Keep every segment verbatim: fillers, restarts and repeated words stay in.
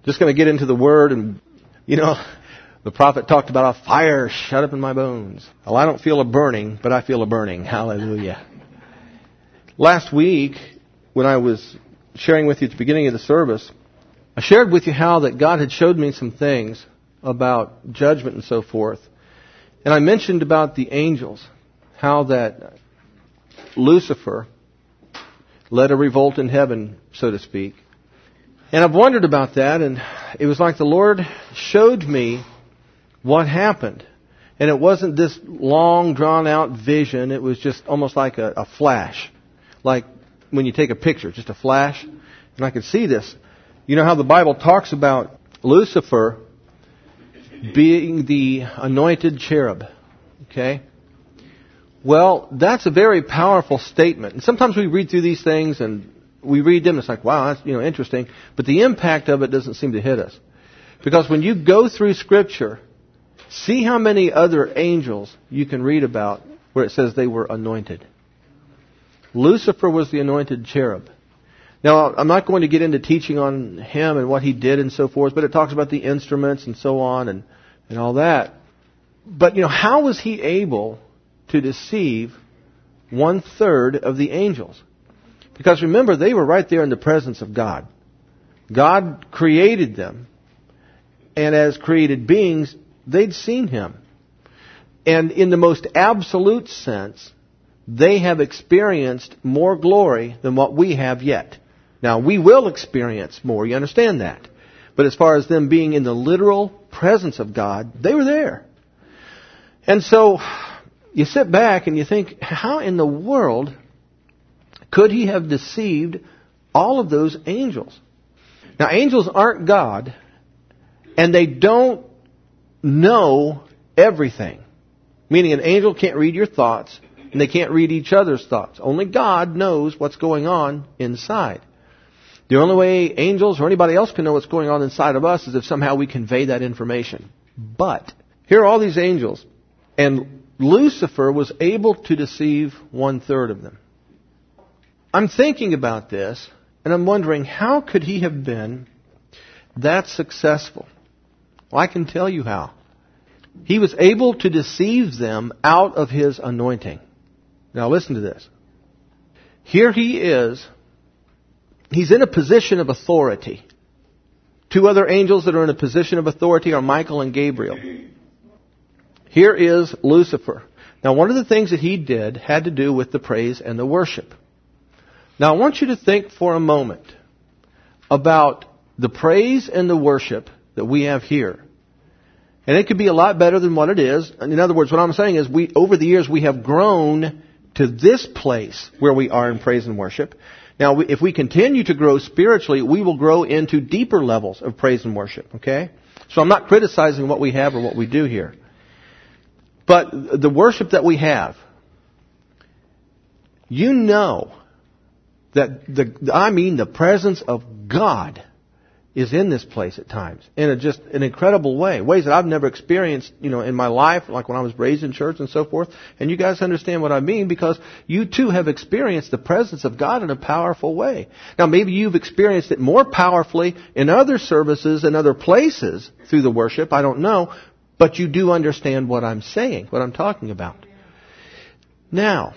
Just going to get into the Word and, you know, the prophet talked about a fire shut up in my bones. Well, I don't feel a burning, but I feel a burning. Hallelujah. Last week, when I was sharing with you at the beginning of the service, I shared with you how that God had showed me some things about judgment and so forth. And I mentioned about the angels, how that Lucifer led a revolt in heaven, so to speak. And I've wondered about that, and it was like the Lord showed me what happened. And it wasn't this long, drawn-out vision. It was just almost like a, a flash. Like when you take a picture, just a flash. And I could see this. You know how the Bible talks about Lucifer being the anointed cherub. Okay? Well, that's a very powerful statement. And sometimes we read through these things and we read them and it's like, wow, that's, you know, interesting. But the impact of it doesn't seem to hit us. Because when you go through Scripture, see how many other angels you can read about where it says they were anointed. Lucifer was the anointed cherub. Now, I'm not going to get into teaching on him and what he did and so forth, but it talks about the instruments and so on and, and all that. But, you know, how was he able to deceive one-third of the angels? Because remember, they were right there in the presence of God. God created them. And as created beings, they'd seen Him. And in the most absolute sense, they have experienced more glory than what we have yet. Now, we will experience more, you understand that. But as far as them being in the literal presence of God, they were there. And so, you sit back and you think, how in the world could He have deceived all of those angels? Now, angels aren't God, and they don't know everything. Meaning an angel can't read your thoughts, and they can't read each other's thoughts. Only God knows what's going on inside. The only way angels or anybody else can know what's going on inside of us is if somehow we convey that information. But here are all these angels, and Lucifer was able to deceive one-third of them. I'm thinking about this, and I'm wondering, how could he have been that successful? Well, I can tell you how. He was able to deceive them out of his anointing. Now listen to this. Here he is. He's in a position of authority. Two other angels that are in a position of authority are Michael and Gabriel. Here is Lucifer. Now, one of the things that he did had to do with the praise and the worship. Now, I want you to think for a moment about the praise and the worship that we have here. And it could be a lot better than what it is. In other words, what I'm saying is, we over the years, we have grown to this place where we are in praise and worship. Now, if we continue to grow spiritually, we will grow into deeper levels of praise and worship, okay? So I'm not criticizing what we have or what we do here. But the worship that we have, you know that the, I mean the presence of God is in this place at times in a just an incredible way. Ways that I've never experienced, you know, in my life, like when I was raised in church and so forth. And you guys understand what I mean because you too have experienced the presence of God in a powerful way. Now maybe you've experienced it more powerfully in other services and other places through the worship. I don't know. But you do understand what I'm saying, what I'm talking about. Now,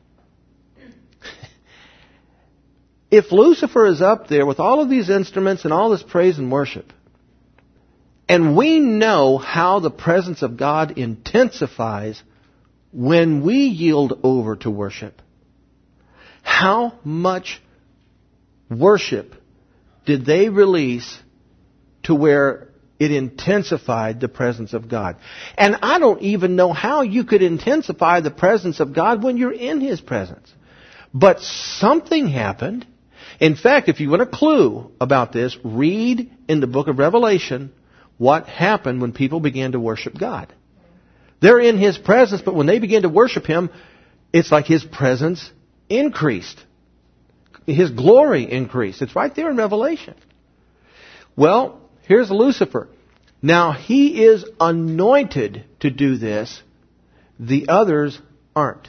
if Lucifer is up there with all of these instruments and all this praise and worship, and we know how the presence of God intensifies when we yield over to worship, how much worship did they release to where it intensified the presence of God? And I don't even know how you could intensify the presence of God when you're in His presence. But something happened. In fact, if you want a clue about this, read in the book of Revelation what happened when people began to worship God. They're in His presence, but when they began to worship Him, it's like His presence increased. His glory increased. It's right there in Revelation. Well, here's Lucifer. Now, he is anointed to do this. The others aren't.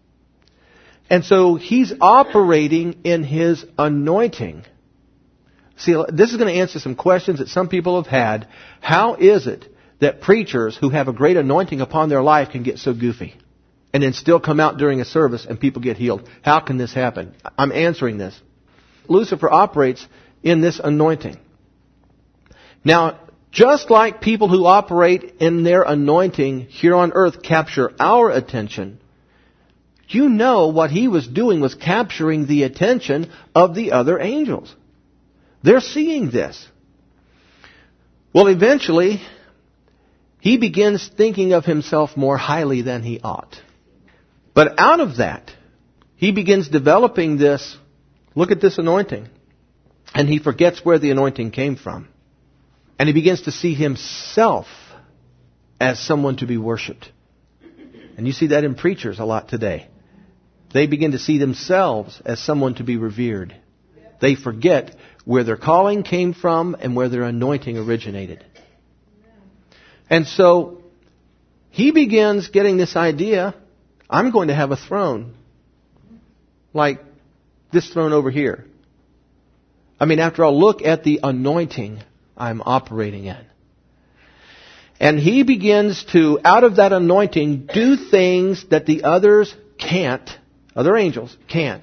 And so he's operating in his anointing. See, this is going to answer some questions that some people have had. How is it that preachers who have a great anointing upon their life can get so goofy and then still come out during a service and people get healed? How can this happen? I'm answering this. Lucifer operates in this anointing. Now, just like people who operate in their anointing here on earth capture our attention, you know what he was doing was capturing the attention of the other angels. They're seeing this. Well, eventually, he begins thinking of himself more highly than he ought. But out of that, he begins developing this, look at this anointing, and he forgets where the anointing came from. And he begins to see himself as someone to be worshipped. And you see that in preachers a lot today. They begin to see themselves as someone to be revered. They forget where their calling came from and where their anointing originated. And so he begins getting this idea, I'm going to have a throne like this throne over here. I mean, after all, look at the anointing I'm operating in. And he begins to, out of that anointing, do things that the others can't, other angels can't.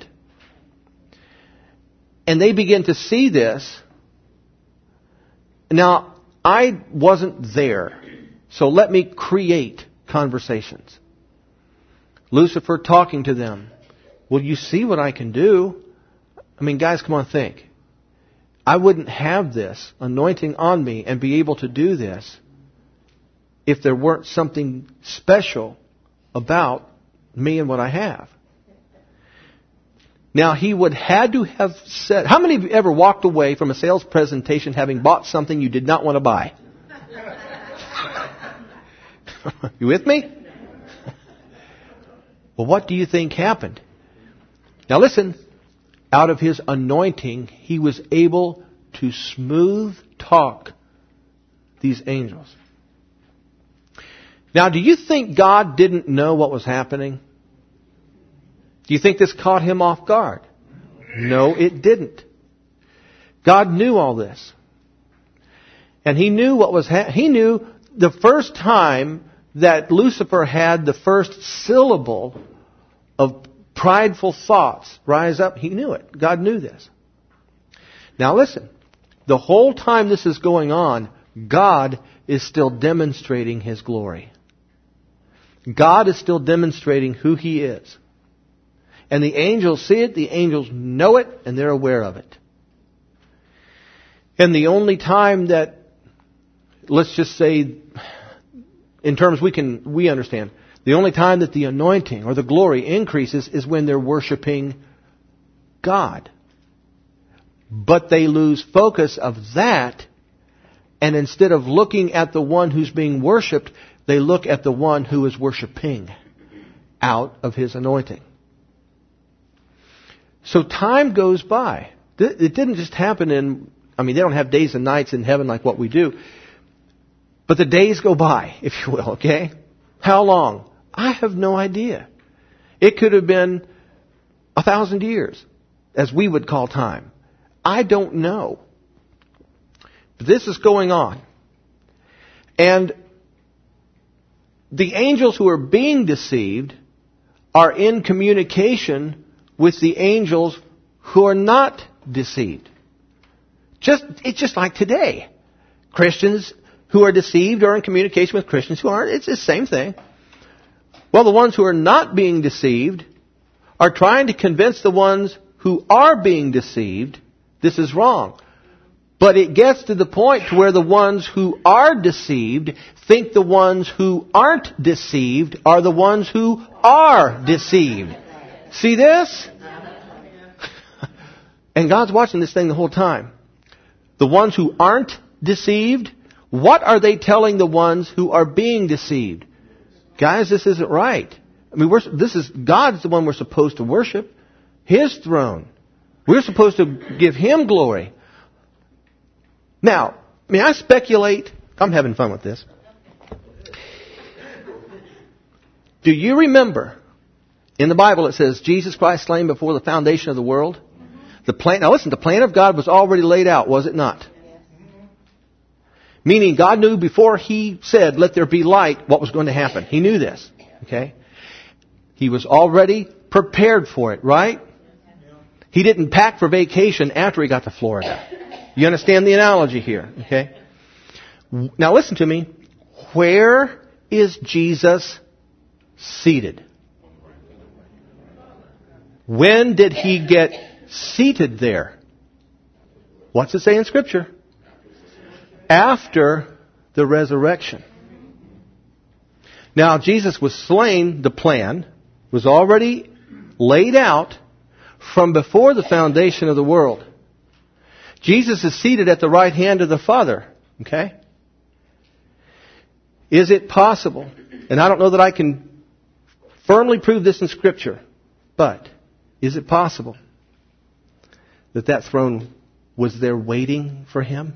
And they begin to see this. Now, I wasn't there, so let me create conversations. Lucifer talking to them. Well, you see what I can do. I mean, guys, come on, think. I wouldn't have this anointing on me and be able to do this if there weren't something special about me and what I have. Now, he would had to have said, how many of you ever walked away from a sales presentation having bought something you did not want to buy? You with me? Well, what do you think happened? Now listen, out of his anointing, he was able to smooth talk these angels. Now, do you think God didn't know what was happening? Do you think this caught him off guard? No, it didn't. God knew all this. And he knew what was ha- he knew the first time that Lucifer had the first syllable of prideful thoughts rise up, he knew it. God knew this. Now listen, the whole time this is going on, God is still demonstrating His glory. God is still demonstrating who He is. And the angels see it, the angels know it, and they're aware of it. And the only time that, let's just say, in terms we can we understand, the only time that the anointing or the glory increases is when they're worshiping God. But they lose focus of that, and instead of looking at the one who's being worshipped, they look at the one who is worshiping out of His anointing. So time goes by. It didn't just happen in, I mean, they don't have days and nights in heaven like what we do. But the days go by, if you will, okay? How long? I have no idea. It could have been a thousand years, as we would call time. I don't know. But this is going on. And the angels who are being deceived are in communication with the angels who are not deceived. Just it's just like today. Christians who are deceived are in communication with Christians who aren't. It's the same thing. Well, the ones who are not being deceived are trying to convince the ones who are being deceived this is wrong. But it gets to the point to where the ones who are deceived think the ones who aren't deceived are the ones who are deceived. See this? And God's watching this thing the whole time. The ones who aren't deceived, what are they telling the ones who are being deceived? Guys, this isn't right. I mean, we're, this is God's the one we're supposed to worship. His throne. We're supposed to give Him glory. Now, may I speculate? I'm having fun with this. Do you remember, in the Bible it says, Jesus Christ slain before the foundation of the world? The plan, now listen, the plan of God was already laid out, was it not? Yes. Meaning God knew before He said, let there be light, what was going to happen. He knew this. Okay? He was already prepared for it, right? He didn't pack for vacation after he got to Florida. You understand the analogy here, okay? Now listen to me. Where is Jesus seated? When did He get seated there? What's it say in Scripture? After the resurrection. Now, Jesus was slain, the plan was already laid out from before the foundation of the world. Jesus is seated at the right hand of the Father. Okay? Is it possible, and I don't know that I can firmly prove this in Scripture, but is it possible that that throne was there waiting for Him?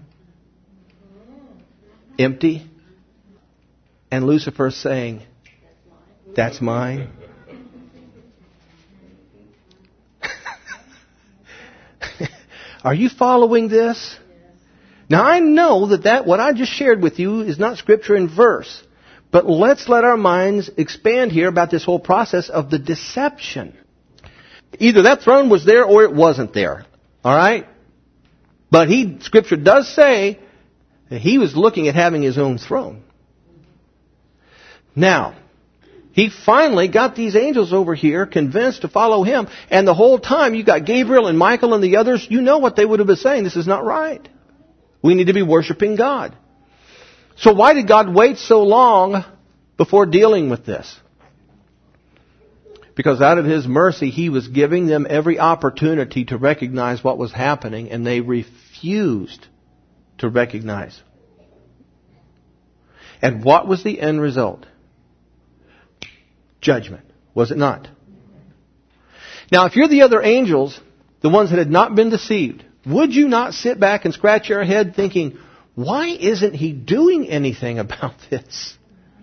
Empty? And Lucifer saying, that's mine. Are you following this? Now I know that, that what I just shared with you is not Scripture in verse. But let's let our minds expand here about this whole process of the deception. Either that throne was there or it wasn't there. Alright? But he, Scripture does say that He was looking at having His own throne. Now, He finally got these angels over here convinced to follow Him. And the whole time you got Gabriel and Michael and the others, you know what they would have been saying. This is not right. We need to be worshiping God. So why did God wait so long before dealing with this? Because out of His mercy, He was giving them every opportunity to recognize what was happening, and they refused to recognize. And what was the end result? Judgment, was it not? Now, if you're the other angels, the ones that had not been deceived, would you not sit back and scratch your head thinking, why isn't He doing anything about this?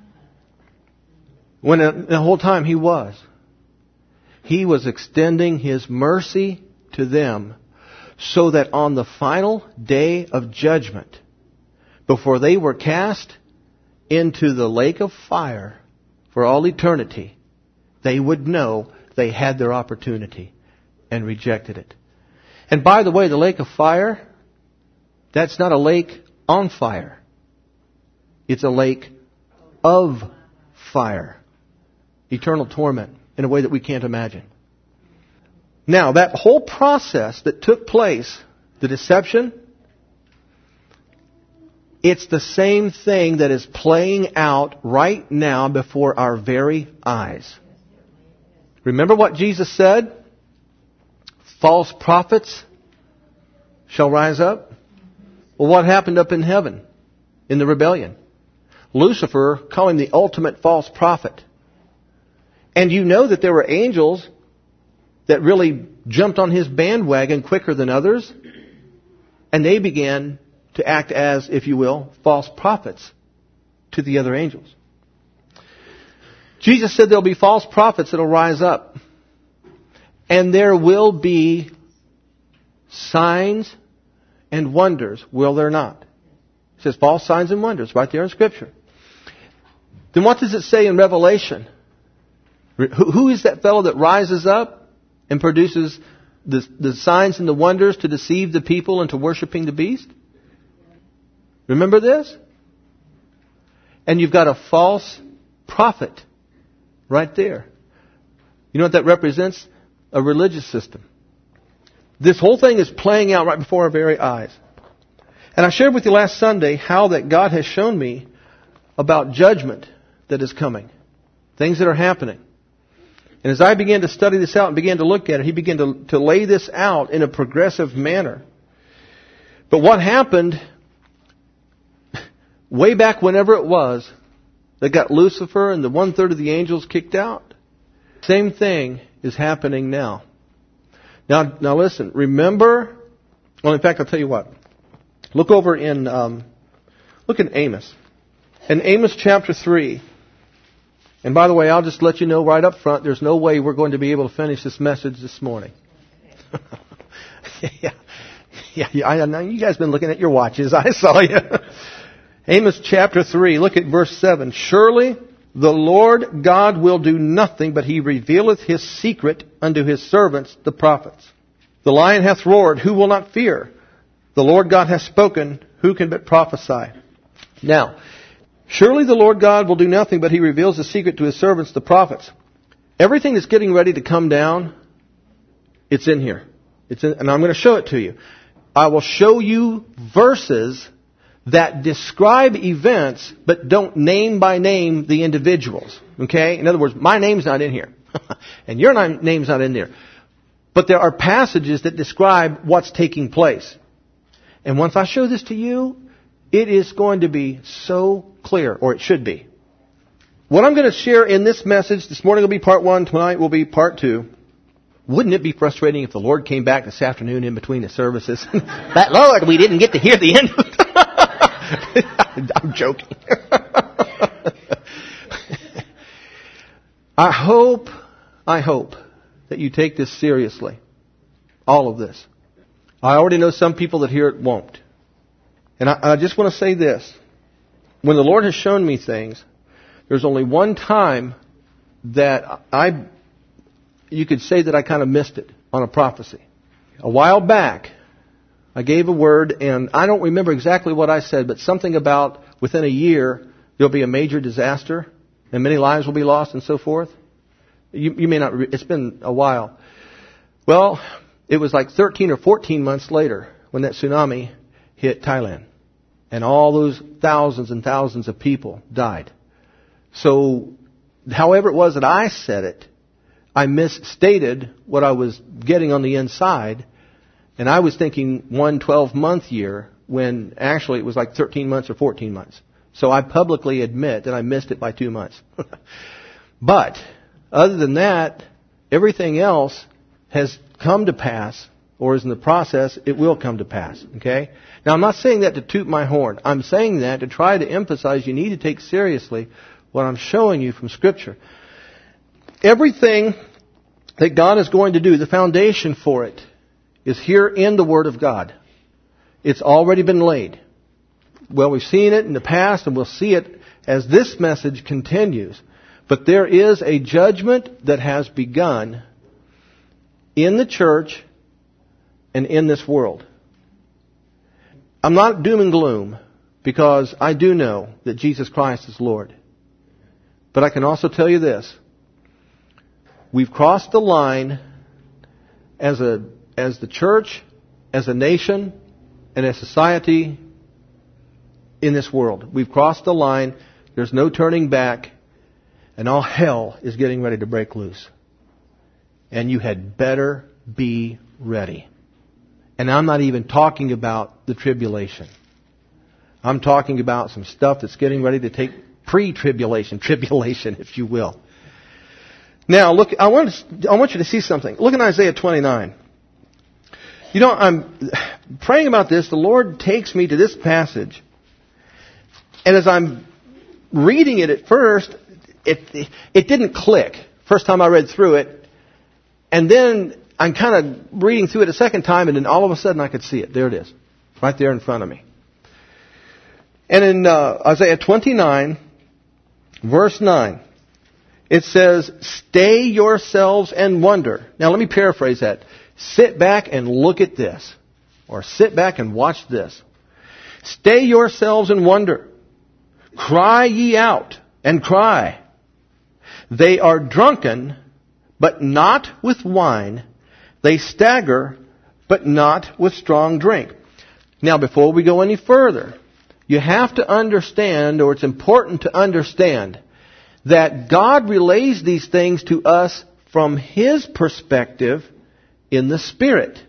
When the whole time He was. He was extending His mercy to them so that on the final day of judgment, before they were cast into the lake of fire for all eternity, they would know they had their opportunity and rejected it. And by the way, the lake of fire, that's not a lake on fire. It's a lake of fire. Eternal torment in a way that we can't imagine. Now, that whole process that took place, the deception, it's the same thing that is playing out right now before our very eyes. Remember what Jesus said? False prophets shall rise up. Well, what happened up in heaven in the rebellion? Lucifer called him the ultimate false prophet. And you know that there were angels that really jumped on his bandwagon quicker than others. And they began to act as, if you will, false prophets to the other angels. Jesus said there'll be false prophets that'll rise up. And there will be signs and wonders, will there not? It says false signs and wonders right there in Scripture. Then what does it say in Revelation? Who is that fellow that rises up and produces the, the signs and the wonders to deceive the people into worshiping the beast? Remember this? And you've got a false prophet right there. You know what that represents? A religious system. This whole thing is playing out right before our very eyes. And I shared with you last Sunday how that God has shown me about judgment that is coming. Things that are happening. And as I began to study this out and began to look at it, He began to, to lay this out in a progressive manner. But what happened way back whenever it was that got Lucifer and the one-third of the angels kicked out, same thing is happening now. Now, now listen, remember, well, in fact, I'll tell you what. Look over in, um, look in Amos. In Amos chapter three. And by the way, I'll just let you know right up front, there's no way we're going to be able to finish this message this morning. yeah. Yeah, yeah, I know you guys have been looking at your watches. I saw you. Amos chapter three, look at verse seven. Surely the Lord God will do nothing, but He revealeth His secret unto His servants, the prophets. The lion hath roared, who will not fear? The Lord God hath spoken, who can but prophesy? Now, surely the Lord God will do nothing, but He reveals His secret to His servants, the prophets. Everything that's getting ready to come down, it's in here. It's in, and I'm going to show it to you. I will show you verses that describe events, but don't name by name the individuals. Okay? In other words, my name's not in here. And your name's not in there. But there are passages that describe what's taking place. And once I show this to you, it is going to be so clear, or it should be. What I'm going to share in this message, this morning will be part one, tonight will be part two. Wouldn't it be frustrating if the Lord came back this afternoon in between the services? But Lord, we didn't get to hear the end of it. I'm joking. I hope, I hope that you take this seriously. All of this. I already know some people that hear it won't. And I, I just want to say this. When the Lord has shown me things, there's only one time that I, you could say that I kind of missed it on a prophecy. A while back, I gave a word, and I don't remember exactly what I said, but something about within a year, there'll be a major disaster, and many lives will be lost and so forth. You, you may not, re- it's been a while. Well, it was like thirteen or fourteen months later when that tsunami hit Thailand. And all those thousands and thousands of people died. So, however it was that I said it, I misstated what I was getting on the inside. And I was thinking one twelve-month year when actually it was like thirteen months or fourteen months. So I publicly admit that I missed it by two months. But, other than that, everything else has come to pass, or is in the process, it will come to pass. Okay? Now, I'm not saying that to toot my horn. I'm saying that to try to emphasize you need to take seriously what I'm showing you from Scripture. Everything that God is going to do, the foundation for it, is here in the Word of God. It's already been laid. Well, we've seen it in the past, and we'll see it as this message continues. But there is a judgment that has begun in the church and in this world. I'm not doom and gloom, because I do know that Jesus Christ is Lord. But I can also tell you this. We've crossed the line as a as the church, as a nation, and as society in this world. We've crossed the line. There's no turning back. And all hell is getting ready to break loose. And you had better be ready. And I'm not even talking about the tribulation. I'm talking about some stuff that's getting ready to take pre-tribulation, tribulation, if you will. Now, look, I want to, I want you to see something. Look at Isaiah twenty-nine. You know, I'm praying about this. The Lord takes me to this passage. And as I'm reading it at first, it, it, it didn't click. First time I read through it. And then I'm kind of reading through it a second time, and then all of a sudden I could see it. There it is. Right there in front of me. And in uh, Isaiah twenty-nine, verse nine, it says, "Stay yourselves and wonder." Now let me paraphrase that. Sit back and look at this. Or sit back and watch this. "Stay yourselves and wonder. Cry ye out and cry. They are drunken, but not with wine. They stagger, but not with strong drink." Now, before we go any further, you have to understand, or it's important to understand, that God relays these things to us from His perspective in the Spirit.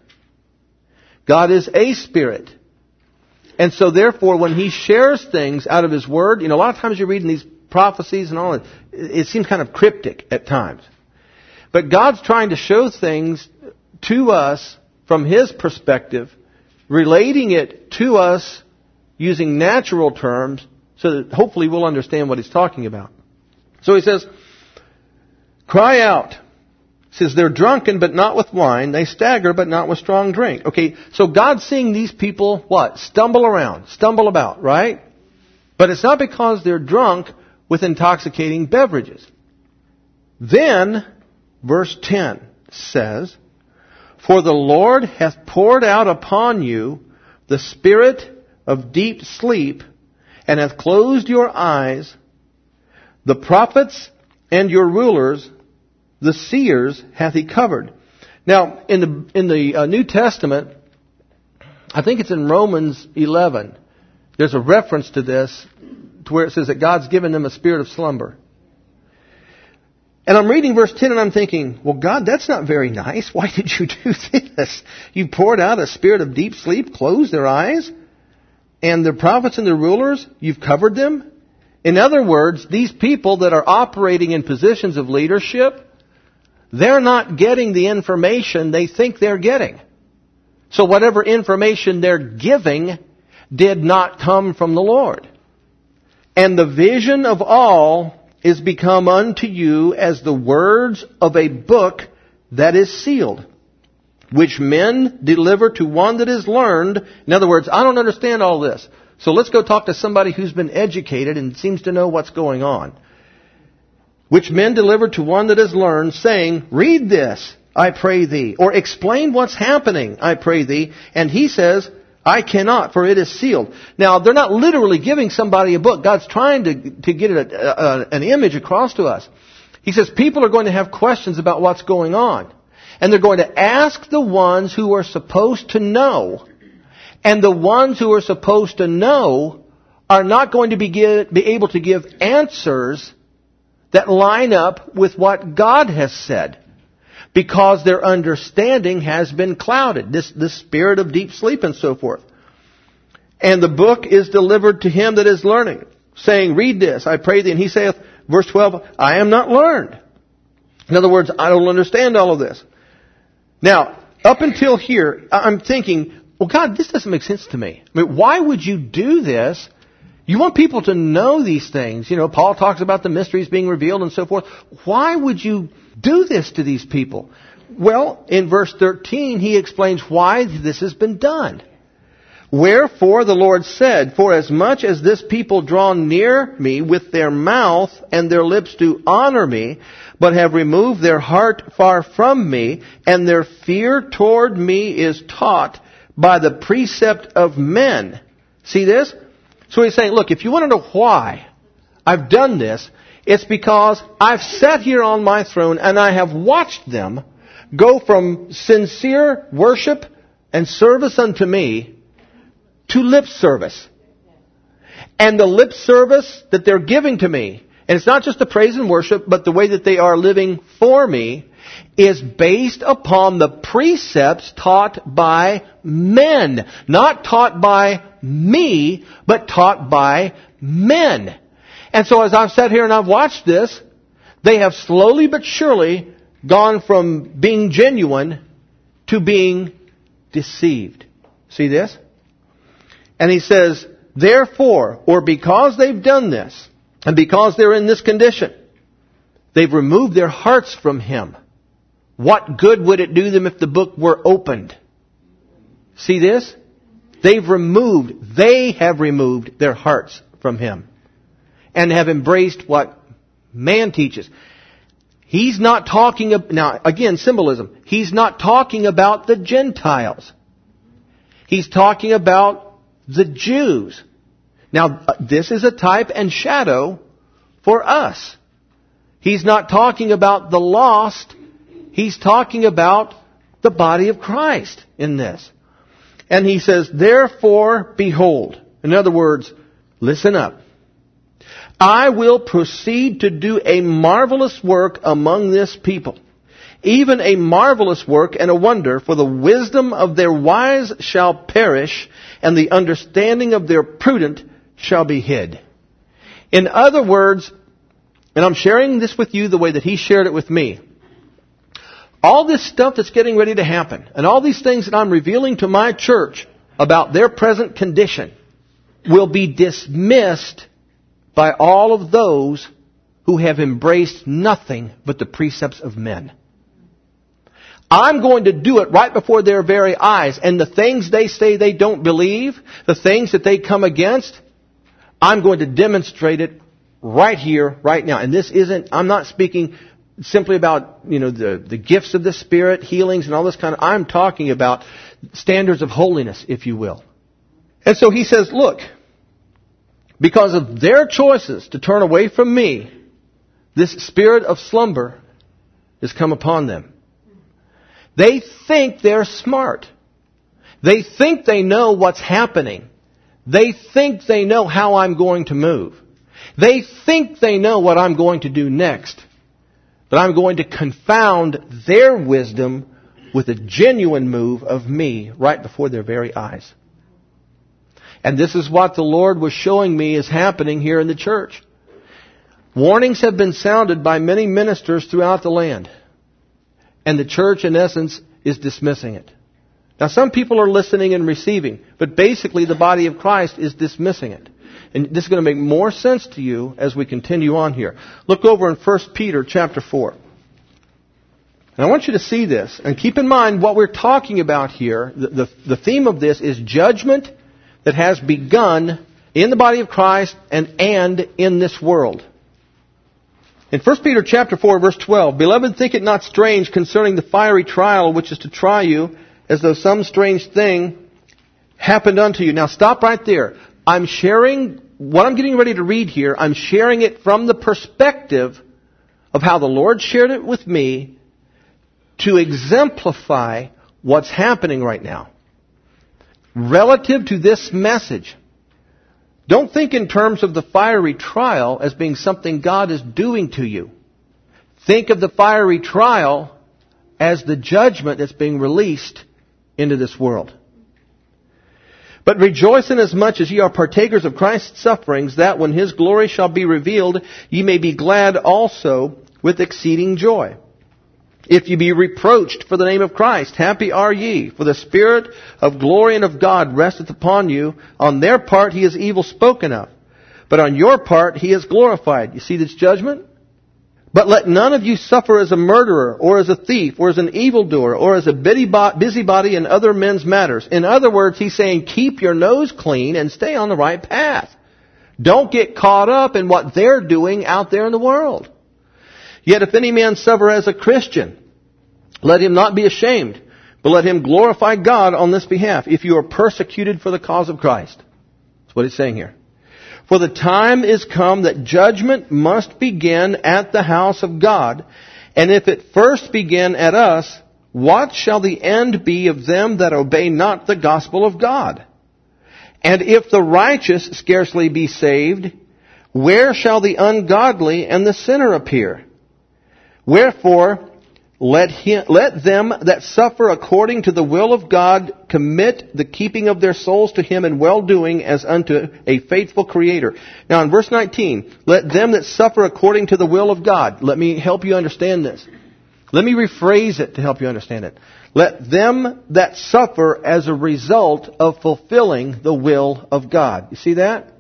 God is a Spirit. And so therefore, when He shares things out of His Word, you know, a lot of times you're reading these prophecies and all that, it seems kind of cryptic at times. But God's trying to show things to us from His perspective, relating it to us using natural terms so that hopefully we'll understand what He's talking about. So He says, "Cry out, says they're drunken but not with wine. They stagger but not with strong drink. Okay, so God's seeing these people, what? Stumble around, stumble about, right? But it's not because they're drunk with intoxicating beverages. Then, verse ten says, for the Lord hath poured out upon you the spirit of deep sleep, and hath closed your eyes. The prophets and your rulers, the seers, hath he covered. Now, in the in the uh, New Testament, I think it's in Romans eleven, there's a reference to this, to where it says that God's given them a spirit of slumber. And I'm reading verse ten and I'm thinking, well, God, that's not very nice. Why did you do this? You poured out a spirit of deep sleep, closed their eyes, and the prophets and the rulers, you've covered them. In other words, these people that are operating in positions of leadership, they're not getting the information they think they're getting. So whatever information they're giving did not come from the Lord. And the vision of all is become unto you as the words of a book that is sealed, which men deliver to one that is learned. In other words, I don't understand all this. So let's go talk to somebody who's been educated and seems to know what's going on. Which men deliver to one that is learned, saying, read this, I pray thee, or explain what's happening, I pray thee. And he says, I cannot, for it is sealed. Now, they're not literally giving somebody a book. God's trying to, to get a, a, an image across to us. He says people are going to have questions about what's going on. And they're going to ask the ones who are supposed to know. And the ones who are supposed to know are not going to be, give, be able to give answers that line up with what God has said, because their understanding has been clouded. This, this spirit of deep sleep and so forth. And the book is delivered to him that is learning, saying, read this, I pray thee. And he saith, verse twelve, I am not learned. In other words, I don't understand all of this. Now, up until here, I'm thinking, well, God, this doesn't make sense to me. I mean, why would you do this? You want people to know these things. You know, Paul talks about the mysteries being revealed and so forth. Why would you do this to these people? Well, in verse thirteen, he explains why this has been done. Wherefore the Lord said, for as much as this people draw near me with their mouth and their lips do honor me, but have removed their heart far from me, and their fear toward me is taught by the precept of men. See this? So he's saying, look, if you want to know why I've done this, it's because I've sat here on my throne and I have watched them go from sincere worship and service unto me to lip service. And the lip service that they're giving to me, and it's not just the praise and worship, but the way that they are living for me, is based upon the precepts taught by men. Not taught by me, but taught by men. And so as I've sat here and I've watched this, they have slowly but surely gone from being genuine to being deceived. See this? And he says, therefore, or because they've done this, and because they're in this condition, they've removed their hearts from Him. What good would it do them if the book were opened? See this? They've removed, they have removed their hearts from Him. And have embraced what man teaches. He's not talking about, now again, symbolism. He's not talking about the Gentiles. He's talking about the Jews. Now, this is a type and shadow for us. He's not talking about the lost. He's talking about the body of Christ in this. And he says, therefore, behold. In other words, listen up. I will proceed to do a marvelous work among this people, even a marvelous work and a wonder, for the wisdom of their wise shall perish, and the understanding of their prudent shall be hid. In other words, and I'm sharing this with you the way that he shared it with me, all this stuff that's getting ready to happen, and all these things that I'm revealing to my church about their present condition, will be dismissed by all of those who have embraced nothing but the precepts of men. I'm going to do it right before their very eyes. And the things they say they don't believe, the things that they come against, I'm going to demonstrate it right here, right now. And this isn't, I'm not speaking simply about, you know, the, the gifts of the Spirit, healings and all this kind of, I'm talking about standards of holiness, if you will. And so he says, look, because of their choices to turn away from me, this spirit of slumber has come upon them. They think they're smart. They think they know what's happening. They think they know how I'm going to move. They think they know what I'm going to do next. But I'm going to confound their wisdom with a genuine move of me right before their very eyes. And this is what the Lord was showing me is happening here in the church. Warnings have been sounded by many ministers throughout the land. And the church, in essence, is dismissing it. Now, some people are listening and receiving, but basically the body of Christ is dismissing it. And this is going to make more sense to you as we continue on here. Look over in First Peter chapter four. And I want you to see this. And keep in mind what we're talking about here. The, the, the theme of this is judgment that has begun in the body of Christ and, and in this world. In First Peter chapter four, verse twelve, Beloved, think it not strange concerning the fiery trial which is to try you, as though some strange thing happened unto you. Now stop right there. I'm sharing, what I'm getting ready to read here, I'm sharing it from the perspective of how the Lord shared it with me to exemplify what's happening right now. Relative to this message, don't think in terms of the fiery trial as being something God is doing to you. Think of the fiery trial as the judgment that's being released into this world. But rejoice inasmuch as ye are partakers of Christ's sufferings, that when His glory shall be revealed, ye may be glad also with exceeding joy. If ye be reproached for the name of Christ, happy are ye, for the Spirit of glory and of God resteth upon you. On their part He is evil spoken of, but on your part He is glorified. You see this judgment? But let none of you suffer as a murderer, or as a thief, or as an evildoer, or as a busybody in other men's matters. In other words, he's saying, keep your nose clean and stay on the right path. Don't get caught up in what they're doing out there in the world. Yet if any man suffer as a Christian, let him not be ashamed, but let him glorify God on this behalf, if you are persecuted for the cause of Christ. That's what he's saying here. For the time is come that judgment must begin at the house of God. And if it first begin at us, what shall the end be of them that obey not the gospel of God? And if the righteous scarcely be saved, where shall the ungodly and the sinner appear? Wherefore, let him, let them that suffer according to the will of God commit the keeping of their souls to Him in well-doing as unto a faithful Creator. Now in verse nineteen, let them that suffer according to the will of God. Let me help you understand this. Let me rephrase it to help you understand it. Let them that suffer as a result of fulfilling the will of God. You see that?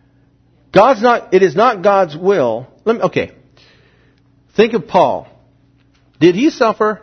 God's not, it is not God's will. Let me, okay. Think of Paul. Did he suffer?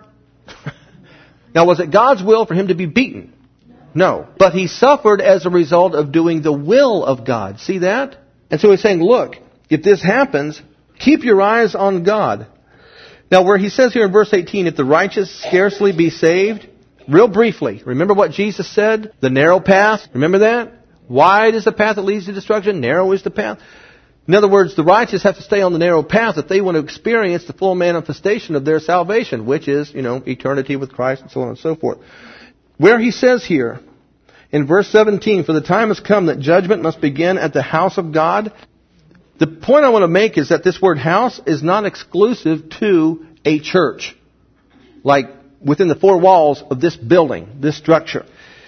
Now, was it God's will for him to be beaten? No. But he suffered as a result of doing the will of God. See that? And so he's saying, look, if this happens, keep your eyes on God. Now, where he says here in verse eighteen, if the righteous scarcely be saved, real briefly, remember what Jesus said? The narrow path. Remember that? Wide is the path that leads to destruction. Narrow is the path. In other words, the righteous have to stay on the narrow path if they want to experience the full manifestation of their salvation, which is, you know, eternity with Christ and so on and so forth. Where he says here, in verse seventeen, for the time has come that judgment must begin at the house of God. The point I want to make is that this word house is not exclusive to a church, like within the four walls of this building, this structure.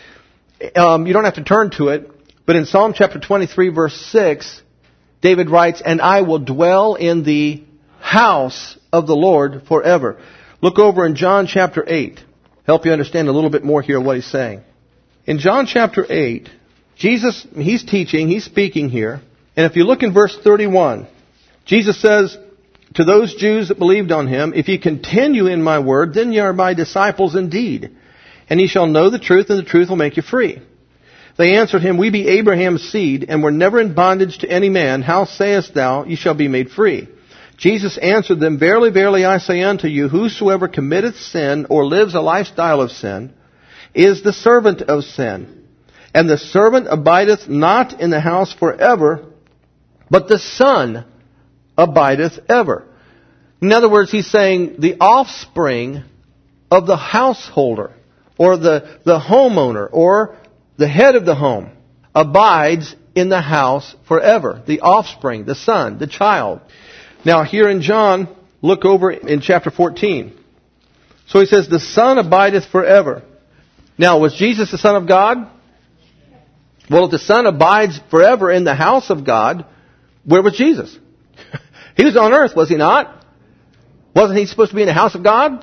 Um, you don't have to turn to it, but in Psalm chapter twenty-three, verse six, David writes, and I will dwell in the house of the Lord forever. Look over in John chapter eight. Help you understand a little bit more here what he's saying. In John chapter eight, Jesus, he's teaching, he's speaking here. And if you look in verse thirty-one, Jesus says to those Jews that believed on him, if ye continue in my word, then ye are my disciples indeed. And ye shall know the truth, and the truth will make you free. They answered him, We be Abraham's seed, and were never in bondage to any man. How sayest thou, ye shall be made free? Jesus answered them, Verily, verily, I say unto you, whosoever committeth sin, or lives a lifestyle of sin, is the servant of sin. And the servant abideth not in the house forever, but the Son abideth ever. In other words, he's saying the offspring of the householder, or the, the homeowner, or the head of the home, abides in the house forever. The offspring, the son, the child. Now here in John, look over in chapter fourteen. So he says, the Son abideth forever. Now, was Jesus the Son of God? Well, if the Son abides forever in the house of God, where was Jesus? He was on earth, was he not? Wasn't he supposed to be in the house of God?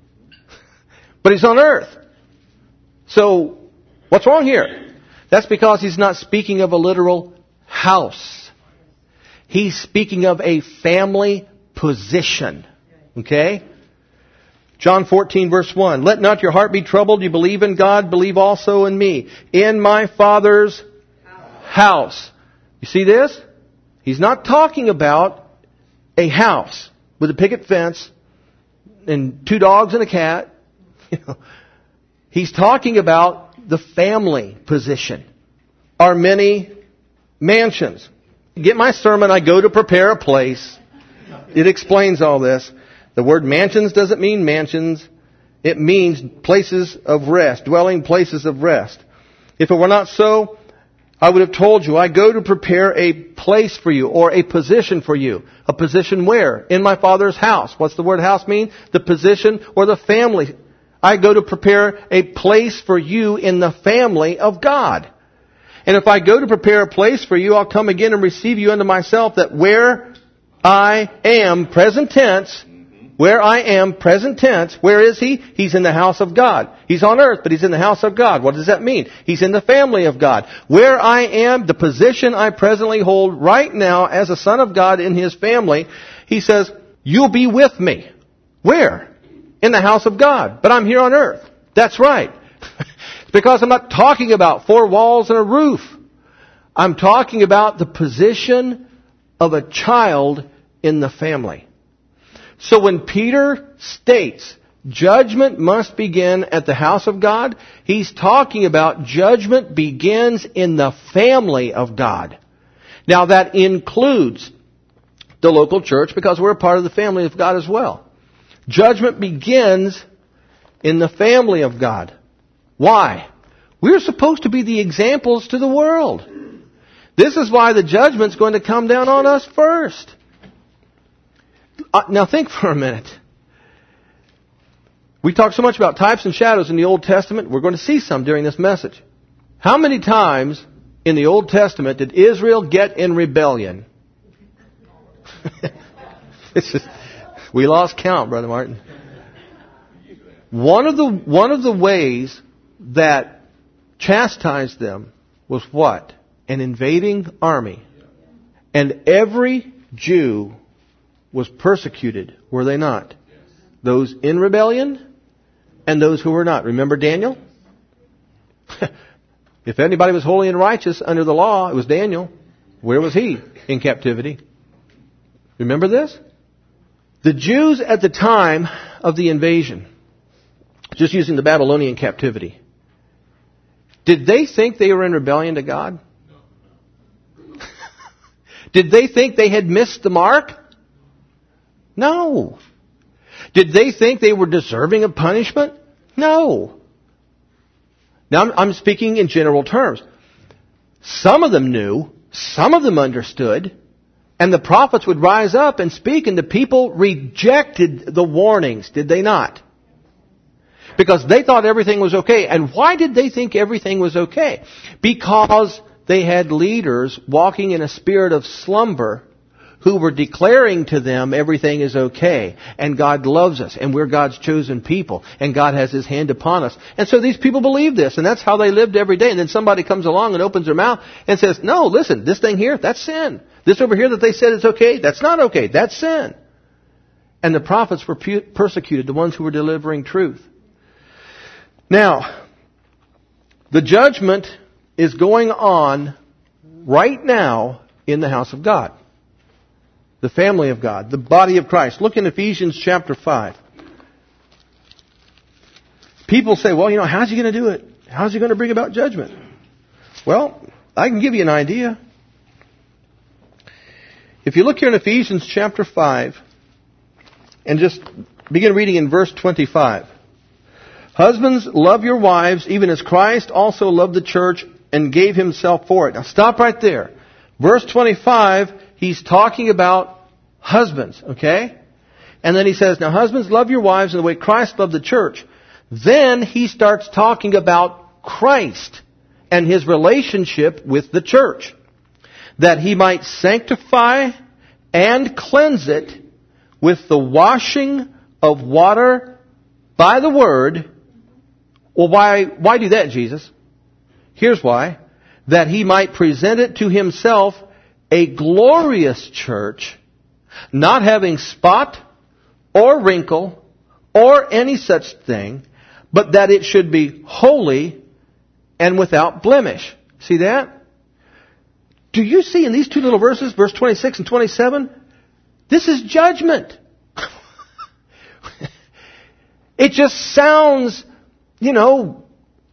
But he's on earth. So, what's wrong here? That's because he's not speaking of a literal house. He's speaking of a family position. Okay? John fourteen verse one. Let not your heart be troubled. You believe in God, believe also in me. In my Father's house. You see this? He's not talking about a house with a picket fence and two dogs and a cat. You know, he's talking about the family position. Are many mansions. Get my sermon, I go to prepare a place. It explains all this. The word mansions doesn't mean mansions. It means places of rest, dwelling places of rest. If it were not so, I would have told you, I go to prepare a place for you, or a position for you. A position where? In my Father's house. What's the word house mean? The position or the family. I go to prepare a place for you in the family of God. And if I go to prepare a place for you, I'll come again and receive you unto myself, that where I am, present tense, where I am, present tense, where is he? He's in the house of God. He's on earth, but he's in the house of God. What does that mean? He's in the family of God. Where I am, the position I presently hold right now as a son of God in his family, he says, you'll be with me. Where? In the house of God. But I'm here on earth. That's right. It's because I'm not talking about four walls and a roof. I'm talking about the position of a child in the family. So when Peter states judgment must begin at the house of God, he's talking about judgment begins in the family of God. Now that includes the local church, because we're a part of the family of God as well. Judgment begins in the family of God. Why? We're supposed to be the examples to the world. This is why the judgment's going to come down on us first. Uh, now think for a minute. We talk so much about types and shadows in the Old Testament. We're going to see some during this message. How many times in the Old Testament did Israel get in rebellion? It's just, we lost count, Brother Martin. One of the one of the ways that chastised them was what? An invading army. And every Jew was persecuted, were they not? Those in rebellion and those who were not. Remember Daniel? If anybody was holy and righteous under the law, it was Daniel. Where was he? In captivity. Remember this? The Jews at the time of the invasion, just using the Babylonian captivity, did they think they were in rebellion to God? Did they think they had missed the mark? No. Did they think they were deserving of punishment? No. Now, I'm, I'm speaking in general terms. Some of them knew, some of them understood, and the prophets would rise up and speak, and the people rejected the warnings, did they not? Because they thought everything was okay. And why did they think everything was okay? Because they had leaders walking in a spirit of slumber who were declaring to them everything is okay, and God loves us, and we're God's chosen people, and God has His hand upon us. And so these people believed this, and that's how they lived every day. And then somebody comes along and opens their mouth and says, no, listen, this thing here, that's sin. This over here that they said is okay, that's not okay, that's sin. And the prophets were pu- persecuted, the ones who were delivering truth. Now, the judgment is going on right now in the house of God. The family of God, the body of Christ. Look in Ephesians chapter five. People say, well, you know, how's he going to do it? How's he going to bring about judgment? Well, I can give you an idea. If you look here in Ephesians chapter five, and just begin reading in verse twenty-five. Husbands, love your wives, even as Christ also loved the church and gave himself for it. Now stop right there. Verse twenty-five, he's talking about husbands, okay? And then he says, now husbands, love your wives in the way Christ loved the church. Then he starts talking about Christ and his relationship with the church. That he might sanctify and cleanse it with the washing of water by the word. Well, why, why do that, Jesus? Here's why. That he might present it to himself a glorious church, not having spot or wrinkle or any such thing, but that it should be holy and without blemish. See that? Do you see in these two little verses, verse twenty-six and twenty-seven, this is judgment. It just sounds, you know,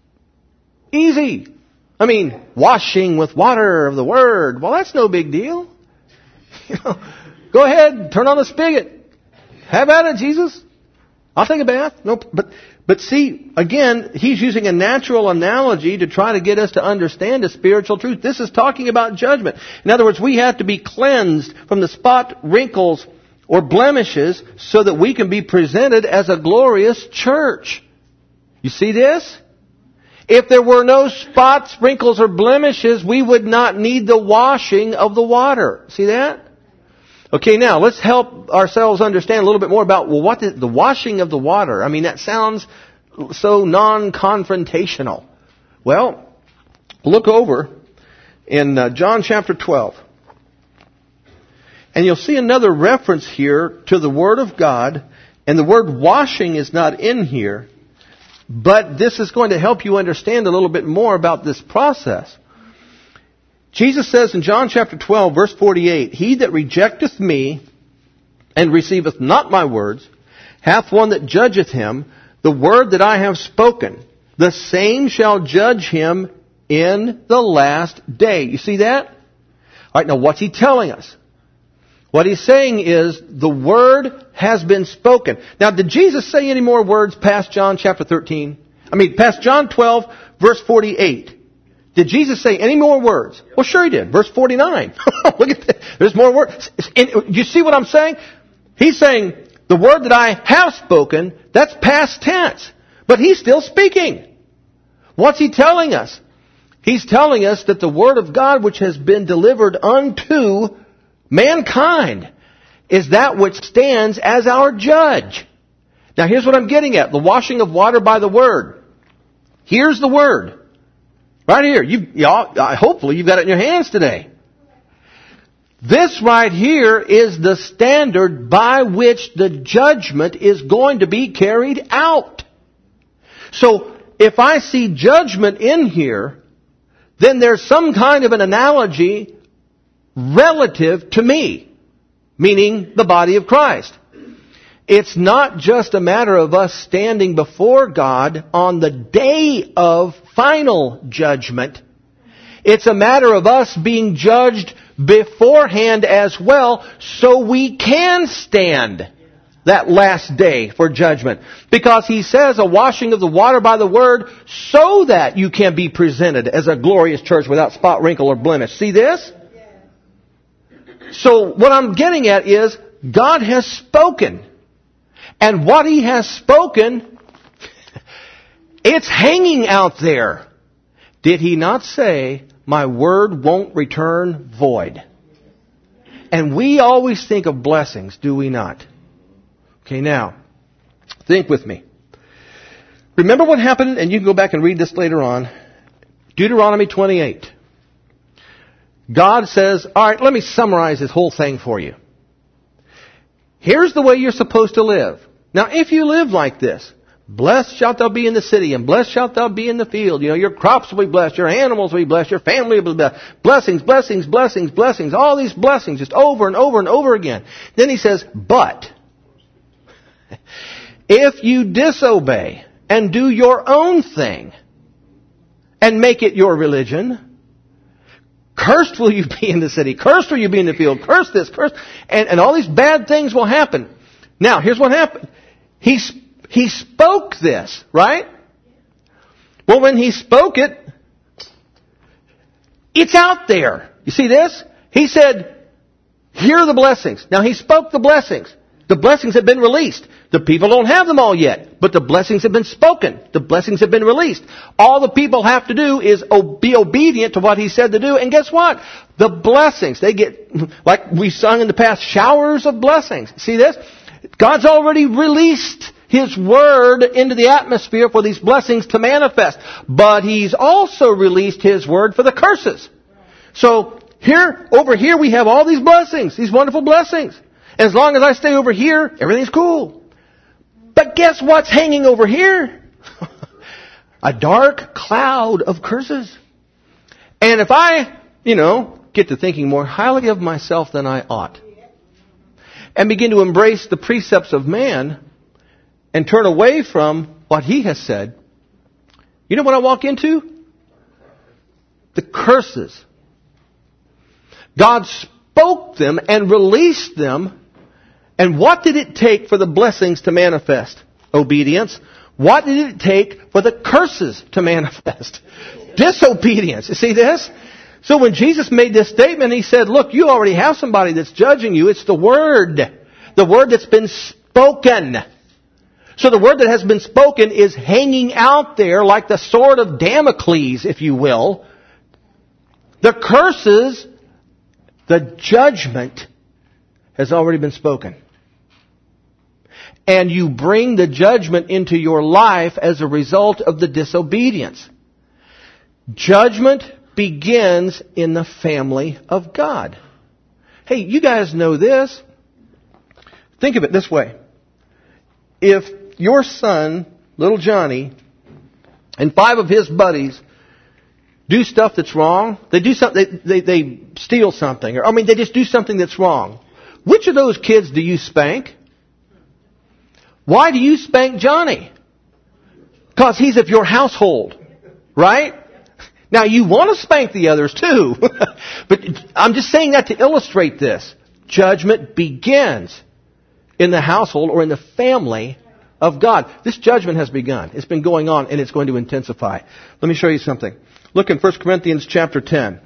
easy. I mean, washing with water of the Word. Well, that's no big deal. You know, go ahead, turn on the spigot. Have at it, Jesus. I'll take a bath. No, but but see, again, he's using a natural analogy to try to get us to understand a spiritual truth. This is talking about judgment. In other words, we have to be cleansed from the spot, wrinkles, or blemishes so that we can be presented as a glorious church. You see this? If there were no spots, wrinkles, or blemishes, we would not need the washing of the water. See that? Okay, now let's help ourselves understand a little bit more about, well, what is the washing of the water? I mean, that sounds so non-confrontational. Well, look over in uh, John chapter twelve. And you'll see another reference here to the Word of God. And the word washing is not in here. But this is going to help you understand a little bit more about this process. Jesus says in John chapter twelve, verse forty-eight, He that rejecteth me and receiveth not my words hath one that judgeth him. The word that I have spoken, the same shall judge him in the last day. You see that? All right, now what's he telling us? What he's saying is the word has been spoken. Now, did Jesus say any more words past John chapter thirteen? I mean, past John twelve, verse forty-eight. Did Jesus say any more words? Well, sure he did. Verse forty-nine. Look at that. There's more words. And you see what I'm saying? He's saying, the word that I have spoken, that's past tense. But he's still speaking. What's he telling us? He's telling us that the word of God which has been delivered unto mankind is that which stands as our judge. Now here's what I'm getting at. The washing of water by the word. Here's the word. Right here. You, y'all, hopefully you've got it in your hands today. This right here is the standard by which the judgment is going to be carried out. So if I see judgment in here, then there's some kind of an analogy relative to me, meaning the body of Christ. It's not just a matter of us standing before God on the day of final judgment. It's a matter of us being judged beforehand as well, so we can stand that last day for judgment. Because he says a washing of the water by the word so that you can be presented as a glorious church without spot, wrinkle, or blemish. See this? So what I'm getting at is God has spoken. And what He has spoken, it's hanging out there. Did He not say, my word won't return void? And we always think of blessings, do we not? Okay, now, think with me. Remember what happened, and you can go back and read this later on. Deuteronomy twenty-eight. God says, all right, let me summarize this whole thing for you. Here's the way you're supposed to live. Now, if you live like this, blessed shalt thou be in the city, and blessed shalt thou be in the field. You know, your crops will be blessed, your animals will be blessed, your family will be blessed. Blessings, blessings, blessings, blessings, all these blessings just over and over and over again. Then he says, but if you disobey and do your own thing and make it your religion, cursed will you be in the city, cursed will you be in the field, cursed this, cursed, and, and all these bad things will happen. Now, here's what happened. He, he spoke this, right? Well, when he spoke it, it's out there. You see this? He said, here are the blessings. Now, he spoke the blessings. The blessings have been released. The people don't have them all yet, but the blessings have been spoken. The blessings have been released. All the people have to do is be obedient to what he said to do. And guess what? The blessings, they get, like we sung in the past, showers of blessings. See this? God's already released His Word into the atmosphere for these blessings to manifest. But He's also released His Word for the curses. So here, over here, we have all these blessings, these wonderful blessings. As long as I stay over here, everything's cool. But guess what's hanging over here? A dark cloud of curses. And if I, you know, get to thinking more highly of myself than I ought, and begin to embrace the precepts of man, and turn away from what he has said, you know what I walk into? The curses. God spoke them and released them. And what did it take for the blessings to manifest? Obedience. What did it take for the curses to manifest? Disobedience. You see this? So when Jesus made this statement, He said, look, you already have somebody that's judging you. It's the Word. The Word that's been spoken. So the Word that has been spoken is hanging out there like the sword of Damocles, if you will. The curses, the judgment has already been spoken. And you bring the judgment into your life as a result of the disobedience. Judgment begins in the family of God. Hey, you guys know this. Think of it this way. If your son, little Johnny, and five of his buddies do stuff that's wrong, they do something, they, they, they steal something, or I mean, they just do something that's wrong. Which of those kids do you spank? Why do you spank Johnny? Because he's of your household, right? Now, you want to spank the others too. But I'm just saying that to illustrate this. Judgment begins in the household or in the family of God. This judgment has begun. It's been going on and it's going to intensify. Let me show you something. Look in First Corinthians chapter ten.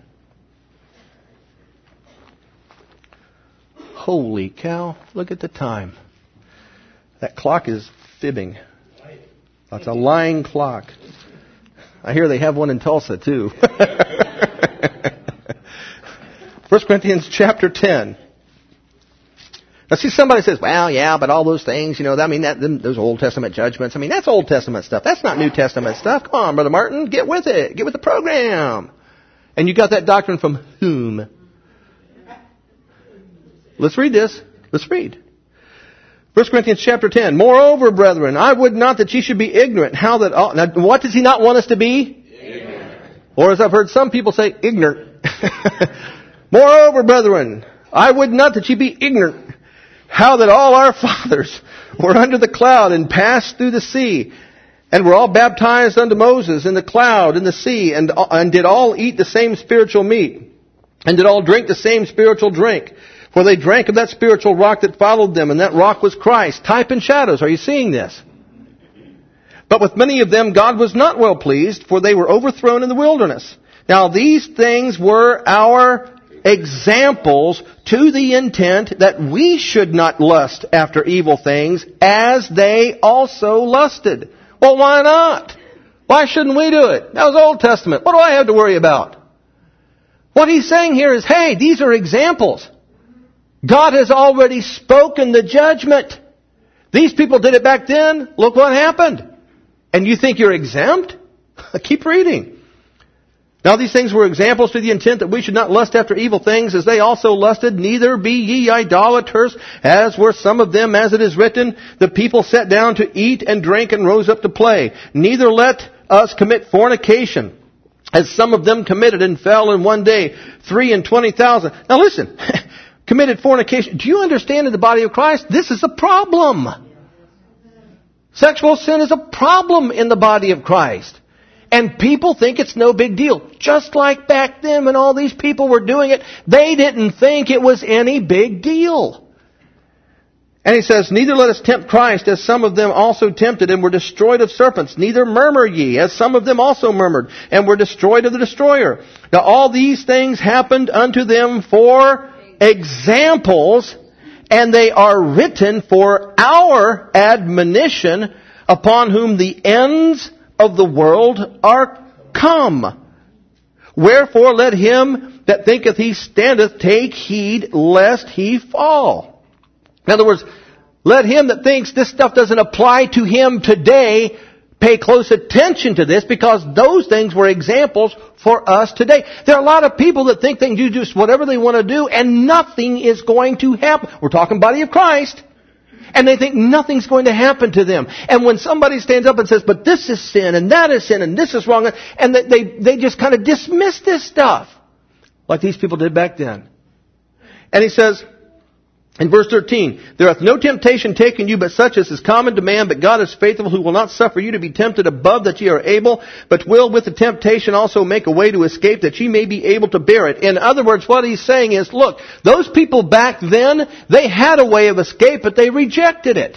Holy cow, look at the time. That clock is fibbing. That's a lying clock. I hear they have one in Tulsa too. First Corinthians chapter ten. Now see, somebody says, well, yeah, but all those things, you know, I mean, that, those Old Testament judgments, I mean, that's Old Testament stuff. That's not New Testament stuff. Come on, Brother Martin, get with it. Get with the program. And you got that doctrine from whom? Let's read this. Let's read. First Corinthians chapter ten. Moreover, brethren, I would not that ye should be ignorant. How that all, now, what does he not want us to be? Ignorant. Or as I've heard some people say, ignorant. Moreover, brethren, I would not that ye be ignorant. How that all our fathers were under the cloud and passed through the sea, and were all baptized unto Moses in the cloud and the sea, and, and did all eat the same spiritual meat, and did all drink the same spiritual drink. For they drank of that spiritual rock that followed them, and that rock was Christ. Type and shadows. Are you seeing this? But with many of them God was not well pleased, for they were overthrown in the wilderness. Now these things were our examples to the intent that we should not lust after evil things, as they also lusted. Well, why not? Why shouldn't we do it? That was Old Testament. What do I have to worry about? What he's saying here is, hey, these are examples. God has already spoken the judgment. These people did it back then. Look what happened. And you think you're exempt? Keep reading. Now these things were examples to the intent that we should not lust after evil things as they also lusted, neither be ye idolaters, as were some of them, as it is written, the people sat down to eat and drink and rose up to play. Neither let us commit fornication, as some of them committed and fell in one day, three and twenty thousand. Now listen, committed fornication. Do you understand in the body of Christ? This is a problem. Sexual sin is a problem in the body of Christ. And people think it's no big deal. Just like back then when all these people were doing it, they didn't think it was any big deal. And he says, neither let us tempt Christ, as some of them also tempted and were destroyed of serpents. Neither murmur ye, as some of them also murmured and were destroyed of the destroyer. Now all these things happened unto them for examples, and they are written for our admonition, upon whom the ends of the world are come. Wherefore let him that thinketh he standeth take heed lest he fall. In other words, let him that thinks this stuff doesn't apply to him today pay close attention to this, because those things were examples for us today. There are a lot of people that think they can do just whatever they want to do and nothing is going to happen. We're talking body of Christ. And they think nothing's going to happen to them. And when somebody stands up and says, but this is sin, and that is sin, and this is wrong, and they, they, they just kind of dismiss this stuff, like these people did back then. And he says, in verse thirteen, there hath no temptation taken you but such as is common to man, but God is faithful, who will not suffer you to be tempted above that ye are able, but will with the temptation also make a way to escape, that ye may be able to bear it. In other words, what he's saying is, look, those people back then, they had a way of escape, but they rejected it.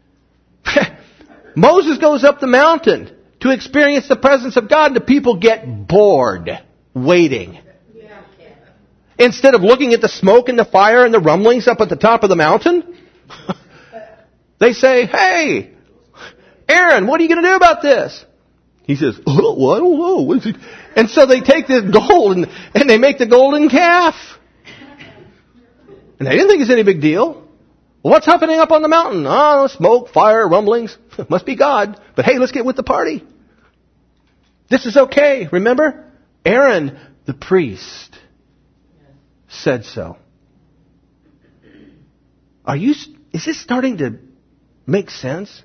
Moses goes up the mountain to experience the presence of God, and the people get bored waiting. Instead of looking at the smoke and the fire and the rumblings up at the top of the mountain, they say, hey, Aaron, what are you going to do about this? He says, oh, well, I don't know. What is it? And so they take this gold and, and they make the golden calf. And they didn't think it's any big deal. Well, what's happening up on the mountain? Oh, smoke, fire, rumblings. Must be God. But hey, let's get with the party. This is okay. Remember? Aaron, the priest, said so. Are you, is this starting to make sense?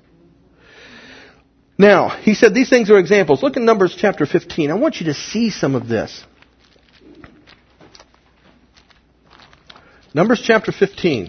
Now, he said these things are examples. Look at Numbers chapter fifteen. I want you to see some of this. Numbers chapter fifteen.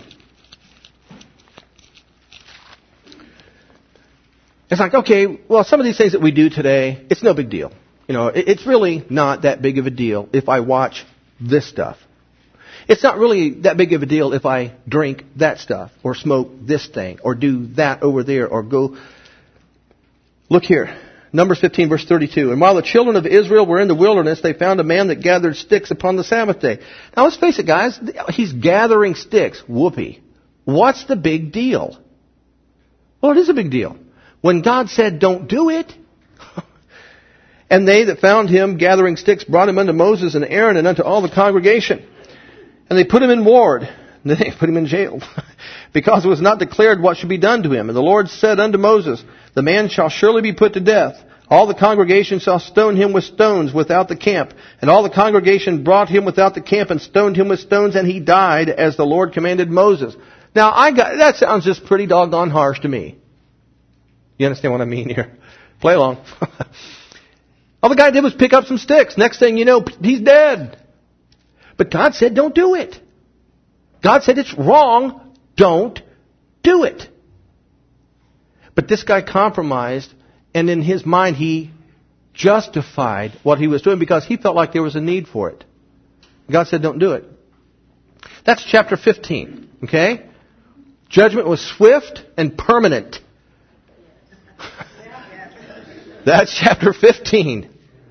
It's like, okay, well, some of these things that we do today, it's no big deal. You know, it's really not that big of a deal if I watch this stuff. It's not really that big of a deal if I drink that stuff, or smoke this thing, or do that over there, or go. Look here. Numbers fifteen, verse thirty-two. And while the children of Israel were in the wilderness, they found a man that gathered sticks upon the Sabbath day. Now let's face it, guys. He's gathering sticks. Whoopee. What's the big deal? Well, it is a big deal. When God said, don't do it. And they that found him gathering sticks brought him unto Moses and Aaron and unto all the congregation. And they put him in ward. And then they put him in jail. Because it was not declared what should be done to him. And the Lord said unto Moses, the man shall surely be put to death. All the congregation shall stone him with stones without the camp. And all the congregation brought him without the camp and stoned him with stones, and he died as the Lord commanded Moses. Now, I got that sounds just pretty doggone harsh to me. You understand what I mean here? Play along. All the guy did was pick up some sticks. Next thing you know, he's dead. But God said, don't do it. God said it's wrong. Don't do it. But this guy compromised, and in his mind he justified what he was doing because he felt like there was a need for it. God said, don't do it. That's chapter fifteen. Okay? Judgment was swift and permanent. That's chapter fifteen.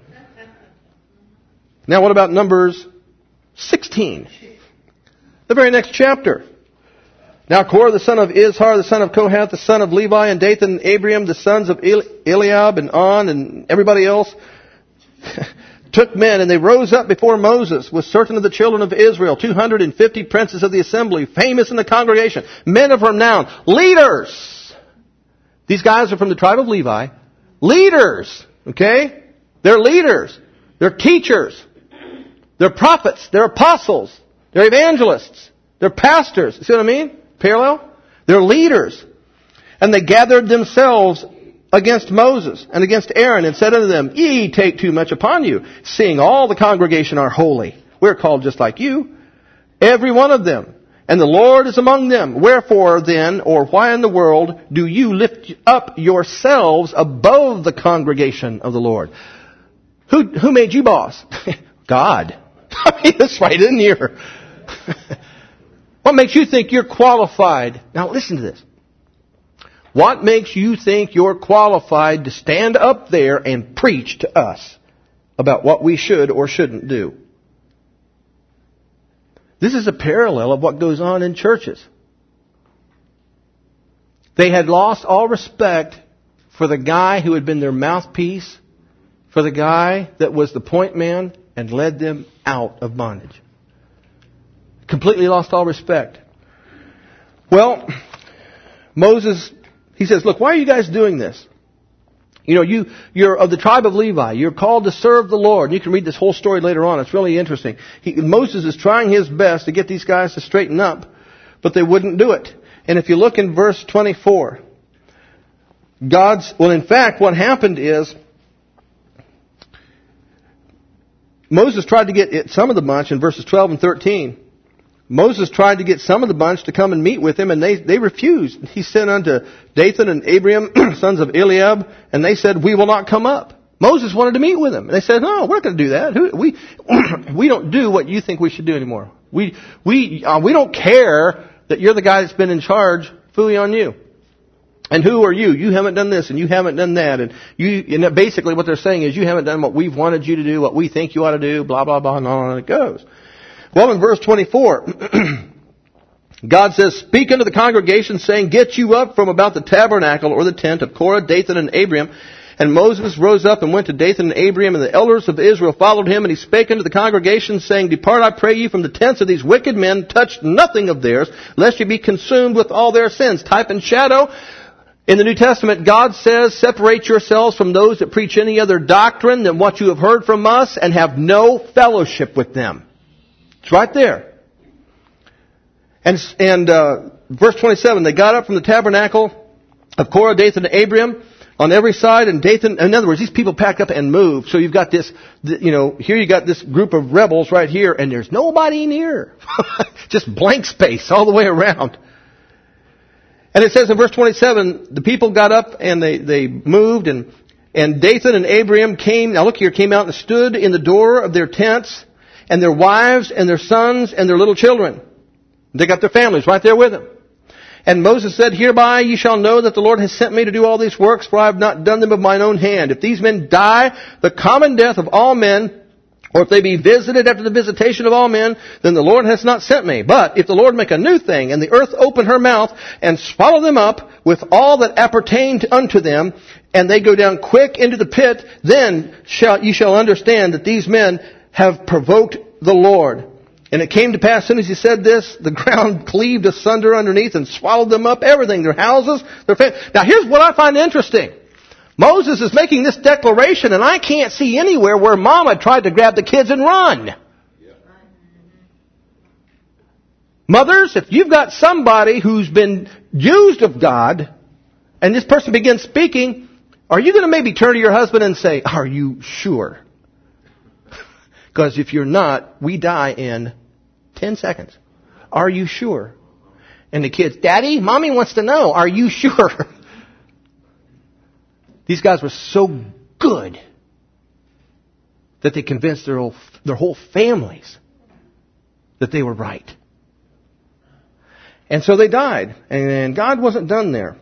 Now what about Numbers sixteen? The very next chapter. Now Korah the son of Izhar, the son of Kohath, the son of Levi, and Dathan and Abiram, the sons of Eliab and On, and everybody else, took men, and they rose up before Moses with certain of the children of Israel, two hundred fifty princes of the assembly, famous in the congregation, men of renown, leaders. These guys are from the tribe of Levi. Leaders, okay? They're leaders. They're teachers. They're prophets. They're apostles. They're evangelists. They're pastors. See what I mean? Parallel? They're leaders. And they gathered themselves against Moses and against Aaron and said unto them, Ye take too much upon you, seeing all the congregation are holy. We're called just like you, every one of them. And the Lord is among them. Wherefore then, or why in the world, do you lift up yourselves above the congregation of the Lord? Who, who made you boss? God. I mean, that's right in here. What makes you think you're qualified? Now listen to this. What makes you think you're qualified to stand up there and preach to us about what we should or shouldn't do? This is a parallel of what goes on in churches. They had lost all respect for the guy who had been their mouthpiece, for the guy that was the point man and led them out of bondage. Completely lost all respect. Well, Moses, he says, look, why are you guys doing this? You know, you, you're of the tribe of Levi. You're called to serve the Lord. You can read this whole story later on. It's really interesting. He, Moses is trying his best to get these guys to straighten up, but they wouldn't do it. And if you look in verse twenty-four, God's, well, in fact, what happened is, Moses tried to get some of the bunch in verses twelve and thirteen. Moses tried to get some of the bunch to come and meet with him, and they, they refused. He sent unto Dathan and Abiram, sons of Eliab, and they said, we will not come up. Moses wanted to meet with them. And they said, no, we're not going to do that. We, we don't do what you think we should do anymore. We, we, uh, we don't care that you're the guy that's been in charge. Phooey on you. And who are you? You haven't done this and you haven't done that. And you, and basically what they're saying is you haven't done what we've wanted you to do, what we think you ought to do, blah, blah, blah, and on and it goes. Well, in verse twenty-four, God says, speak unto the congregation, saying, get you up from about the tabernacle or the tent of Korah, Dathan, and Abiram. And Moses rose up and went to Dathan and Abiram, and the elders of Israel followed him. And he spake unto the congregation, saying, depart, I pray you, from the tents of these wicked men, touch nothing of theirs, lest you be consumed with all their sins. Type and shadow. In the New Testament, God says, separate yourselves from those that preach any other doctrine than what you have heard from us, and have no fellowship with them. It's right there. And, and uh, verse twenty-seven, they got up from the tabernacle of Korah, Dathan, and Abiram on every side. And Dathan, in other words, these people packed up and moved. So you've got this, you know, here you got this group of rebels right here, and there's nobody near. Just blank space all the way around. And it says in verse twenty-seven, the people got up and they, they moved, and, and Dathan and Abiram came, now look here, came out and stood in the door of their tents, and their wives and their sons and their little children. They got their families right there with them. And Moses said, hereby ye shall know that the Lord has sent me to do all these works, for I have not done them of mine own hand. If these men die the common death of all men, or if they be visited after the visitation of all men, then the Lord has not sent me. But if the Lord make a new thing, and the earth open her mouth, and swallow them up with all that appertain unto them, and they go down quick into the pit, then shall ye shall understand that these men have provoked the Lord. And it came to pass, as soon as he said this, the ground cleaved asunder underneath and swallowed them up, everything, their houses, their families. Now here's what I find interesting. Moses is making this declaration, and I can't see anywhere where Mama tried to grab the kids and run. Yeah. Mothers, if you've got somebody who's been used of God, and this person begins speaking, are you going to maybe turn to your husband and say, are you sure? Because if you're not, we die in ten seconds. Are you sure? And the kids, Daddy, Mommy wants to know, are you sure? These guys were so good that they convinced their whole, their whole families that they were right. And so they died. And God wasn't done there.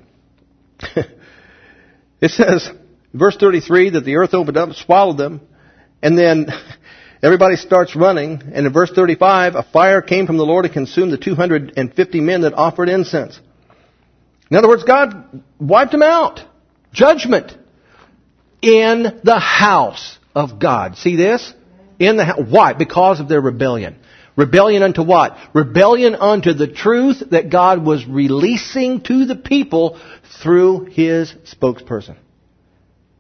It says, verse thirty-three, that the earth opened up and swallowed them. And then everybody starts running. And in verse thirty-five, a fire came from the Lord and consumed the two hundred fifty men that offered incense. In other words, God wiped them out. Judgment in the house of God. See this? In the house. Why? Because of their rebellion. Rebellion unto what? Rebellion unto the truth that God was releasing to the people through His spokesperson.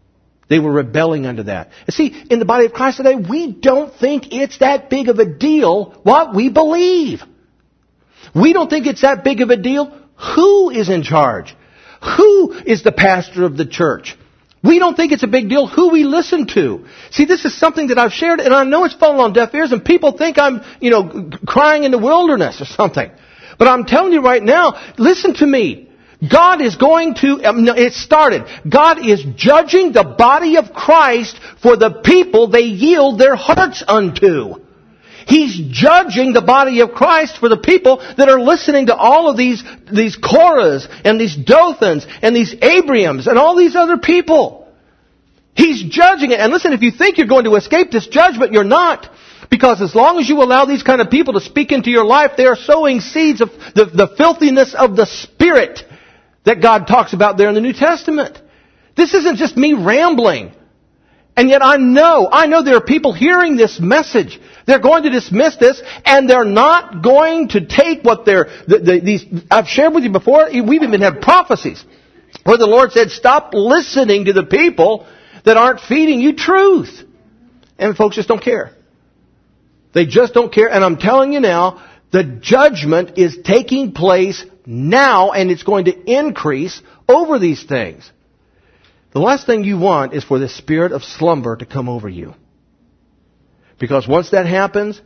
They were rebelling under that. And see, in the body of Christ today, we don't think it's that big of a deal what we believe. We don't think it's that big of a deal who is in charge. Who is the pastor of the church? We don't think it's a big deal who we listen to. See, this is something that I've shared, and I know it's fallen on deaf ears, and people think I'm, you know, crying in the wilderness or something. But I'm telling you right now, listen to me. God is going to, um, it started. God is judging the body of Christ for the people they yield their hearts unto. He's judging the body of Christ for the people that are listening to all of these, these Korahs and these Dothans and these Abrahams and all these other people. He's judging it. And listen, if you think you're going to escape this judgment, you're not. Because as long as you allow these kind of people to speak into your life, they are sowing seeds of the, the filthiness of the Spirit that God talks about there in the New Testament. This isn't just me rambling. And yet I know, I know there are people hearing this message. They're going to dismiss this, and they're not going to take what they're, the, the, these, I've shared with you before, we've even had prophecies where the Lord said, stop listening to the people that aren't feeding you truth. And folks just don't care. They just don't care. And I'm telling you now, the judgment is taking place now, and it's going to increase over these things. The last thing you want is for the spirit of slumber to come over you. Because once that happens,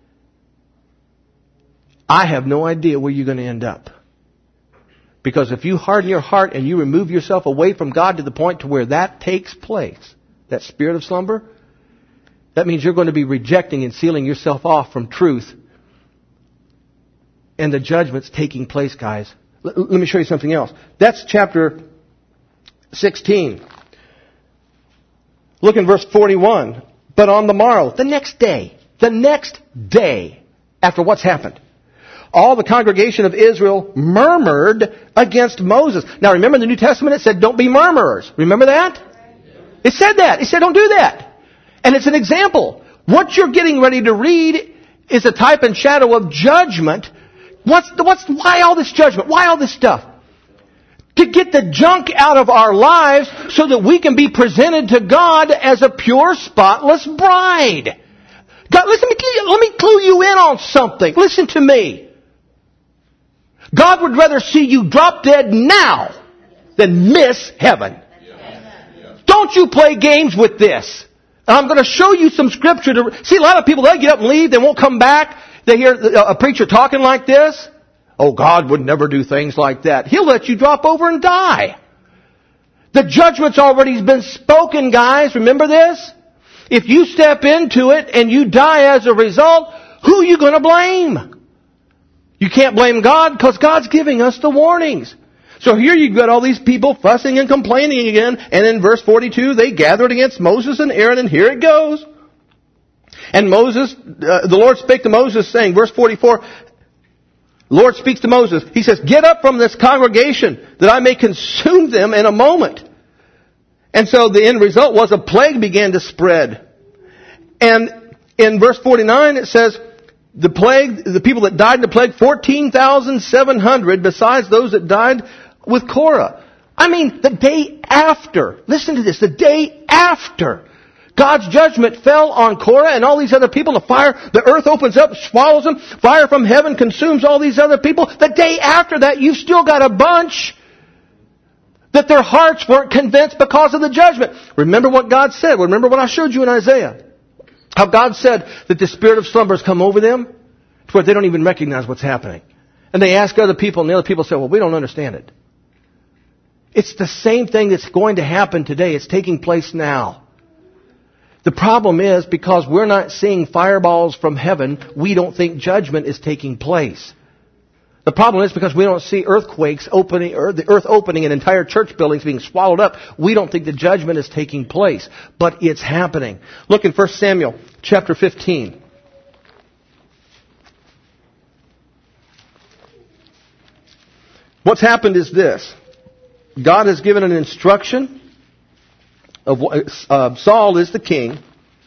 I have no idea where you're going to end up. Because if you harden your heart and you remove yourself away from God to the point to where that takes place, that spirit of slumber, that means you're going to be rejecting and sealing yourself off from truth. And the judgment's taking place, guys. L- let me show you something else. That's chapter sixteen. Look in verse forty-one. But on the morrow, the next day, the next day, after what's happened, all the congregation of Israel murmured against Moses. Now remember in the New Testament it said don't be murmurers. Remember that? It said that. It said don't do that. And it's an example. What you're getting ready to read is a type and shadow of judgment. What's, what's, why all this judgment? Why all this stuff? To get the junk out of our lives so that we can be presented to God as a pure, spotless bride. God, listen, let me clue you in on something. Listen to me. God would rather see you drop dead now than miss heaven. Don't you play games with this. And I'm going to show you some scripture to see. A lot of people, they get up and leave, they won't come back. They hear a preacher talking like this. Oh, God would never do things like that. He'll let you drop over and die. The judgment's already been spoken, guys. Remember this? If you step into it and you die as a result, who are you going to blame? You can't blame God because God's giving us the warnings. So here you've got all these people fussing and complaining again. And in verse forty-two, they gathered against Moses and Aaron, and here it goes. And Moses, uh, the Lord spake to Moses, saying, verse forty-four, the Lord speaks to Moses. He says, get up from this congregation that I may consume them in a moment. And so the end result was a plague began to spread. And in verse forty-nine it says, the plague, the people that died in the plague, fourteen thousand seven hundred besides those that died with Korah. I mean, the day after, listen to this, the day after God's judgment fell on Korah and all these other people. The fire, the earth opens up, swallows them. Fire from heaven consumes all these other people. The day after that, you've still got a bunch that their hearts weren't convinced because of the judgment. Remember what God said. Remember what I showed you in Isaiah. How God said that the spirit of slumber has come over them to where they don't even recognize what's happening. And they ask other people, and the other people say, well, we don't understand it. It's the same thing that's going to happen today. It's taking place now. The problem is, because we're not seeing fireballs from heaven, we don't think judgment is taking place. The problem is because we don't see earthquakes opening, or the earth opening and entire church buildings being swallowed up, we don't think the judgment is taking place. But it's happening. Look in First Samuel chapter fifteen. What's happened is this. God has given an instruction. Of uh, Saul is the king,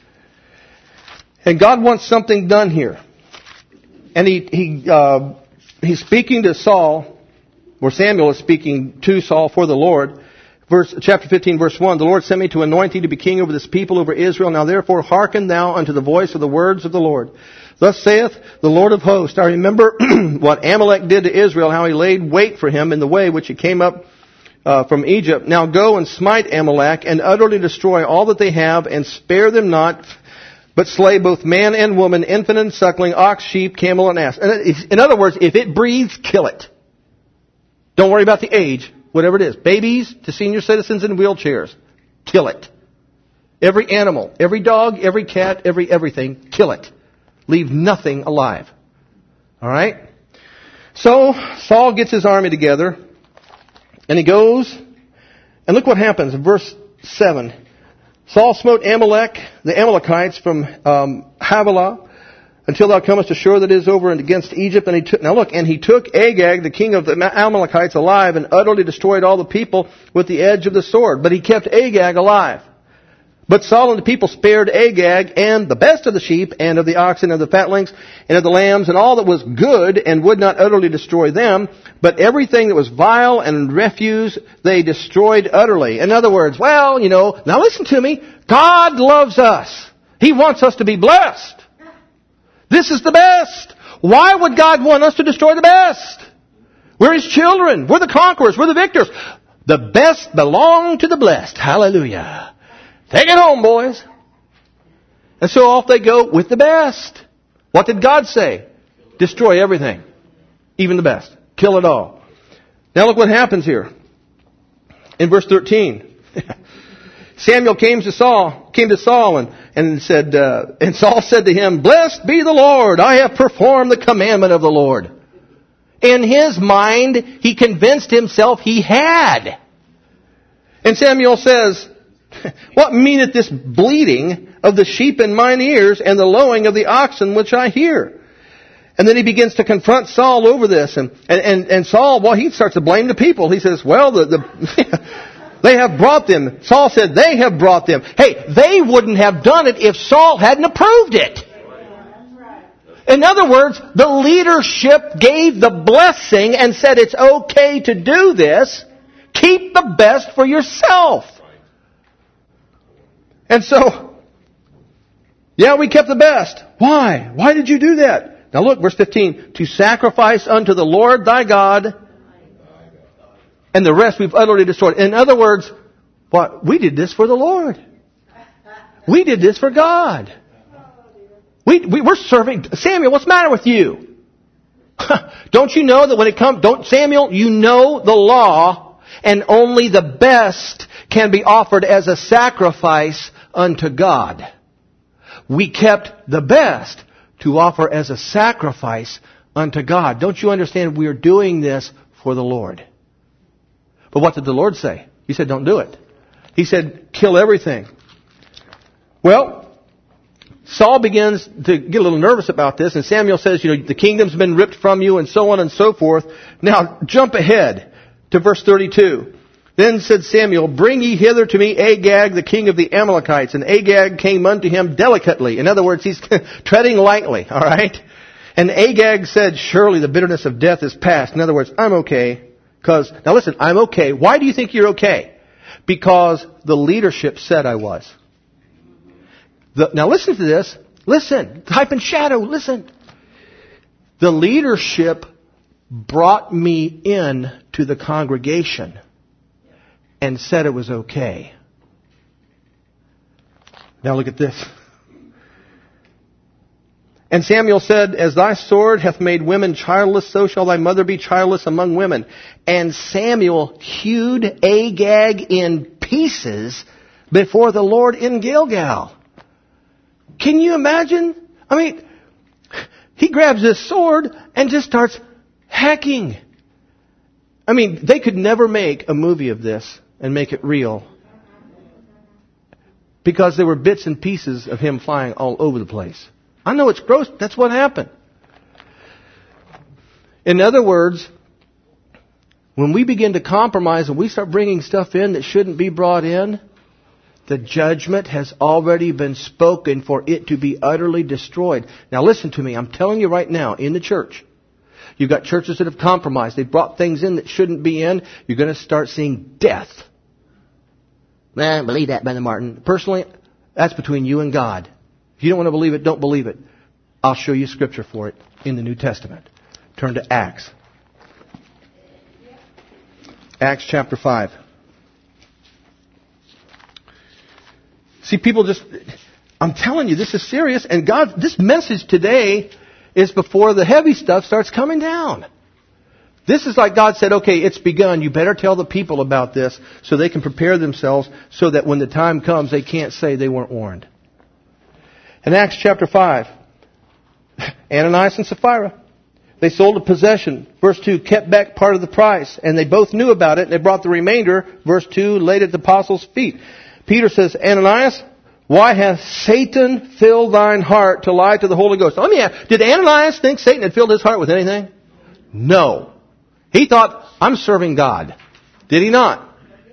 and God wants something done here. And he he uh, he's speaking to Saul, or Samuel is speaking to Saul for the Lord. verse, chapter fifteen, verse one, the Lord sent me to anoint thee to be king over this people, over Israel. Now therefore hearken thou unto the voice of the words of the Lord. Thus saith the Lord of hosts, I remember what Amalek did to Israel, how he laid wait for him in the way which he came up uh, from Egypt. Now go and smite Amalek, and utterly destroy all that they have, and spare them not, but slay both man and woman, infant and suckling, ox, sheep, camel, and ass. In other words, if it breathes, kill it. Don't worry about the age, whatever it is. Babies to senior citizens in wheelchairs, kill it. Every animal, every dog, every cat, every everything, kill it. Leave nothing alive. All right? So Saul gets his army together, and he goes, and look what happens in verse seven. Saul smote Amalek, the Amalekites, from um, Havilah, until thou comest to Shur that is over and against Egypt. And he took, now look, and he took Agag, the king of the Amalekites, alive, and utterly destroyed all the people with the edge of the sword. But he kept Agag alive. But Saul and the people spared Agag, and the best of the sheep, and of the oxen, and of the fatlings, and of the lambs, and all that was good, and would not utterly destroy them. But everything that was vile and refuse, they destroyed utterly. In other words, well, you know, now listen to me. God loves us. He wants us to be blessed. This is the best. Why would God want us to destroy the best? We're His children. We're the conquerors. We're the victors. The best belong to the blessed. Hallelujah. Take it home, boys. And so off they go with the best. What did God say? Destroy everything. Even the best. Kill it all. Now look what happens here. In verse thirteen. Samuel came to Saul, came to Saul and, and said, uh, and Saul said to him, Blessed be the Lord, I have performed the commandment of the Lord. In his mind, he convinced himself he had. And Samuel says, What meaneth this bleating of the sheep in mine ears, and the lowing of the oxen which I hear? And then he begins to confront Saul over this. And, and, and, and Saul, well, he starts to blame the people. He says, well, the, the they have brought them. Saul said, they have brought them. Hey, they wouldn't have done it if Saul hadn't approved it. In other words, the leadership gave the blessing and said it's okay to do this. Keep the best for yourself. And so, yeah, we kept the best. Why? Why did you do that? Now look, verse fifteen. To sacrifice unto the Lord thy God, and the rest we've utterly destroyed. In other words, what? We did this for the Lord. We did this for God. We, we we're serving. Samuel, what's the matter with you? Don't you know that when it comes, don't Samuel, you know the law, and only the best can be offered as a sacrifice unto God. We kept the best to offer as a sacrifice unto God. Don't you understand? We are doing this for the Lord. But what did the Lord say? He said, don't do it. He said, kill everything. Well, Saul begins to get a little nervous about this, and Samuel says, you know, the kingdom's been ripped from you, and so on and so forth. Now, jump ahead to verse thirty-two. Then said Samuel, Bring ye hither to me Agag, the king of the Amalekites. And Agag came unto him delicately. In other words, he's treading lightly, all right? And Agag said, Surely the bitterness of death is past. In other words, I'm okay. Because, now listen, I'm okay. Why do you think you're okay? Because the leadership said I was. The, now listen to this. Listen. Type and shadow. Listen. The leadership brought me in to the congregation and said it was okay. Now look at this. And Samuel said, As thy sword hath made women childless, so shall thy mother be childless among women. And Samuel hewed Agag in pieces before the Lord in Gilgal. Can you imagine? I mean, he grabs his sword and just starts hacking. I mean, they could never make a movie of this and make it real, because there were bits and pieces of him flying all over the place. I know it's gross. That's what happened. In other words, when we begin to compromise and we start bringing stuff in that shouldn't be brought in, the judgment has already been spoken for it to be utterly destroyed. Now listen to me. I'm telling you right now, in the church, you've got churches that have compromised. They've brought things in that shouldn't be in. You're going to start seeing death Nah, believe that, Brother Martin. Personally, that's between you and God. If you don't want to believe it, don't believe it. I'll show you scripture for it in the New Testament. Turn to Acts. Acts chapter five. See, people just, I'm telling you, this is serious. And God, this message today is before the heavy stuff starts coming down. This is like God said, okay, it's begun. You better tell the people about this so they can prepare themselves so that when the time comes, they can't say they weren't warned. In Acts chapter five, Ananias and Sapphira, they sold a possession. Verse two, kept back part of the price. And they both knew about it. And they brought the remainder, verse two, laid at the apostles' feet. Peter says, Ananias, why hath Satan filled thine heart to lie to the Holy Ghost? Now, let me ask, did Ananias think Satan had filled his heart with anything? No. He thought, I'm serving God. Did he not?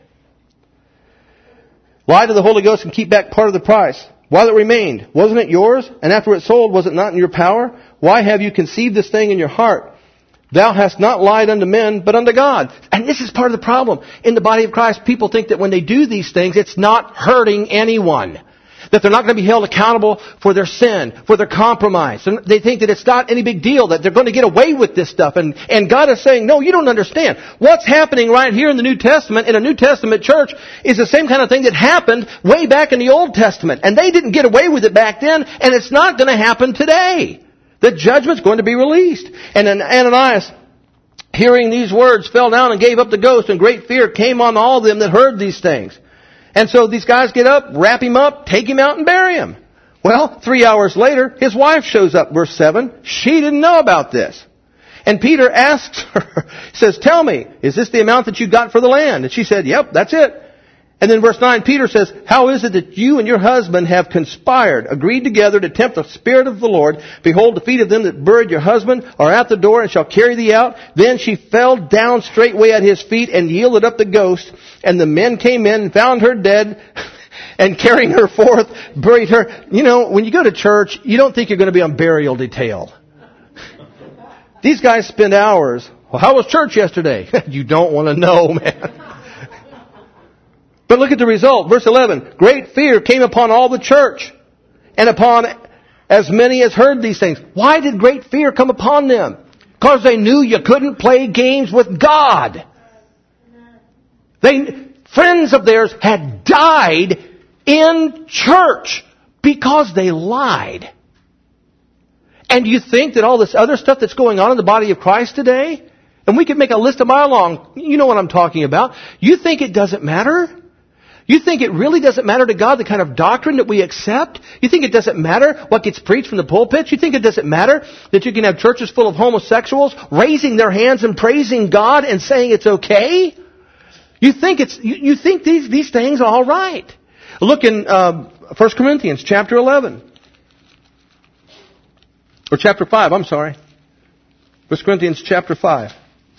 Lie to the Holy Ghost and keep back part of the price. While it remained, wasn't it yours? And after it sold, was it not in your power? Why have you conceived this thing in your heart? Thou hast not lied unto men, but unto God. And this is part of the problem. In the body of Christ, people think that when they do these things, it's not hurting anyone. That they're not going to be held accountable for their sin, for their compromise. And they think that it's not any big deal, that they're going to get away with this stuff. And, and God is saying, no, you don't understand. What's happening right here in the New Testament, in a New Testament church, is the same kind of thing that happened way back in the Old Testament. And they didn't get away with it back then, and it's not going to happen today. The judgment's going to be released. And then Ananias, hearing these words, fell down and gave up the ghost, and great fear came on all them that heard these things. And so these guys get up, wrap him up, take him out and bury him. Well, three hours later, his wife shows up, verse seven. She didn't know about this. And Peter asks her, says, tell me, is this the amount that you got for the land? And she said, yep, that's it. And then verse nine, Peter says, how is it that you and your husband have conspired, agreed together to tempt the Spirit of the Lord? Behold, the feet of them that buried your husband are at the door and shall carry thee out. Then she fell down straightway at his feet and yielded up the ghost. And the men came in and found her dead and carrying her forth, buried her. You know, when you go to church, you don't think you're going to be on burial detail. These guys spend hours. Well, how was church yesterday? You don't want to know, man. But look at the result. Verse eleven. Great fear came upon all the church and upon as many as heard these things. Why did great fear come upon them? Because they knew you couldn't play games with God. They, friends of theirs had died in church because they lied. And you think that all this other stuff that's going on in the body of Christ today, and we could make a list a mile long, you know what I'm talking about. You think it doesn't matter? You think it really doesn't matter to God the kind of doctrine that we accept? You think it doesn't matter what gets preached from the pulpit? You think it doesn't matter that you can have churches full of homosexuals raising their hands and praising God and saying it's okay? You think it's you, you think these these things are all right? Look in uh, First Corinthians chapter eleven or chapter five. I'm sorry, First Corinthians chapter five.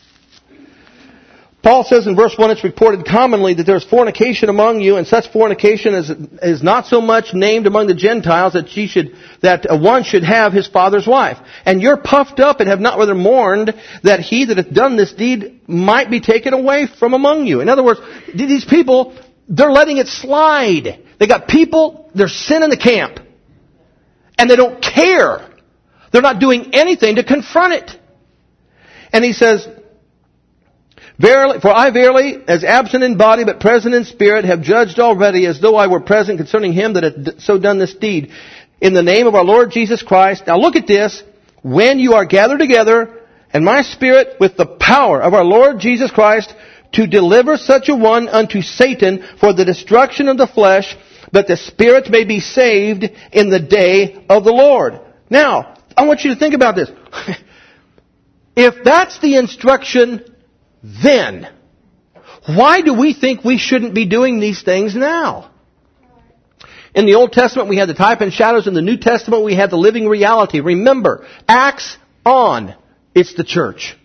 Paul says in verse one, it's reported commonly that there's fornication among you, and such fornication is, is not so much named among the Gentiles that she should, that one should have his father's wife. And you're puffed up and have not rather mourned that he that hath done this deed might be taken away from among you. In other words, these people, they're letting it slide. They got people, they're sinning the camp. And they don't care. They're not doing anything to confront it. And he says, Verily, for I verily, as absent in body but present in spirit, have judged already as though I were present concerning him that hath so done this deed. In the name of our Lord Jesus Christ. Now look at this. When you are gathered together, and my spirit with the power of our Lord Jesus Christ, to deliver such a one unto Satan for the destruction of the flesh, that the spirit may be saved in the day of the Lord. Now, I want you to think about this. If that's the instruction then, why do we think we shouldn't be doing these things now? In the Old Testament, we had the type and shadows. In the New Testament, we had the living reality. Remember, Acts on, it's the church.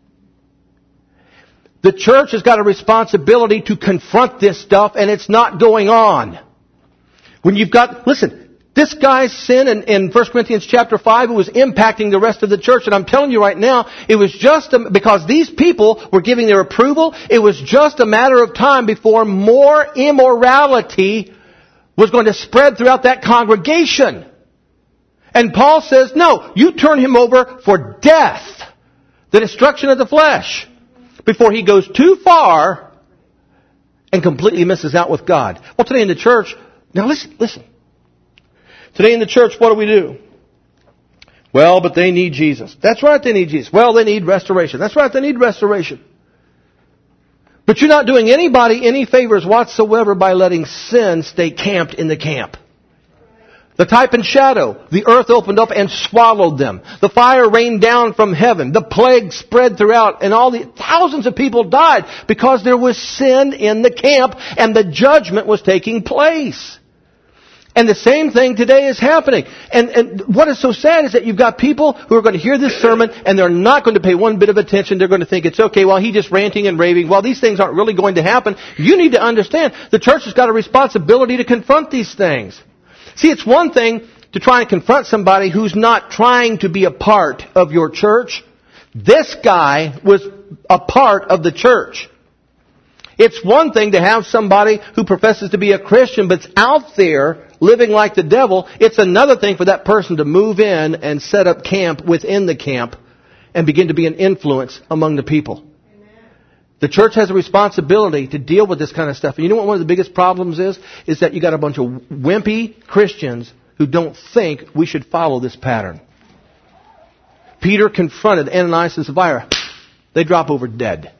The church has got a responsibility to confront this stuff, and it's not going on. When you've got, listen, This guy's sin in, in First Corinthians chapter five, it was impacting the rest of the church. And I'm telling you right now, it was just a, because these people were giving their approval, it was just a matter of time before more immorality was going to spread throughout that congregation. And Paul says, no, you turn him over for death, the destruction of the flesh, before he goes too far and completely misses out with God. Well, today in the church, now listen, listen. Today in the church, what do we do? Well, but they need Jesus. That's right, they need Jesus. Well, they need restoration. That's right, they need restoration. But you're not doing anybody any favors whatsoever by letting sin stay camped in the camp. The type and shadow, the earth opened up and swallowed them. The fire rained down from heaven. The plague spread throughout, and all the thousands of people died because there was sin in the camp and the judgment was taking place. And the same thing today is happening. And, and what is so sad is that you've got people who are going to hear this sermon and they're not going to pay one bit of attention. They're going to think it's okay, well, he's just ranting and raving. Well, these things aren't really going to happen. You need to understand the church has got a responsibility to confront these things. See, it's one thing to try and confront somebody who's not trying to be a part of your church. This guy was a part of the church. It's one thing to have somebody who professes to be a Christian but's out there living like the devil. It's another thing for that person to move in and set up camp within the camp and begin to be an influence among the people. Amen. The church has a responsibility to deal with this kind of stuff. And you know what one of the biggest problems is? Is that you got a bunch of wimpy Christians who don't think we should follow this pattern. Peter confronted Ananias and Sapphira. They drop over dead.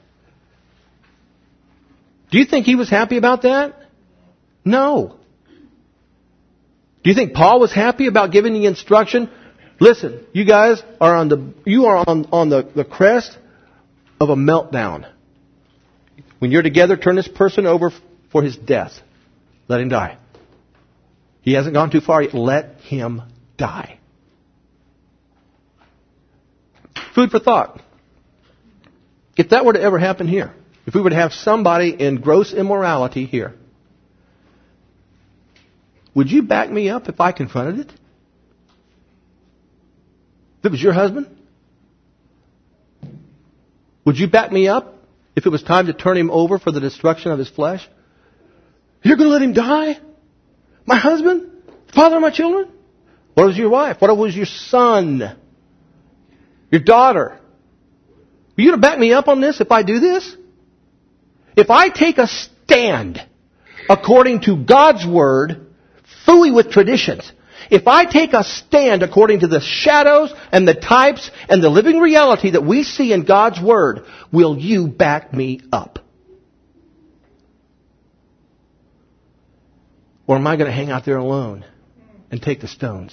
Do you think he was happy about that? No. Do you think Paul was happy about giving the instruction? Listen, you guys are on the you are on, on the, the crest of a meltdown. When you're together, turn this person over for his death. Let him die. He hasn't gone too far yet. Let him die. Food for thought. If that were to ever happen here, if we were to have somebody in gross immorality here, would you back me up if I confronted it? If it was your husband? Would you back me up if it was time to turn him over for the destruction of his flesh? You're going to let him die? My husband? Father of my children? What was your wife? What was your son? Your daughter? Are you going to back me up on this if I do this? If I take a stand according to God's Word, phooey with traditions, if I take a stand according to the shadows and the types and the living reality that we see in God's Word, will you back me up? Or am I going to hang out there alone and take the stones?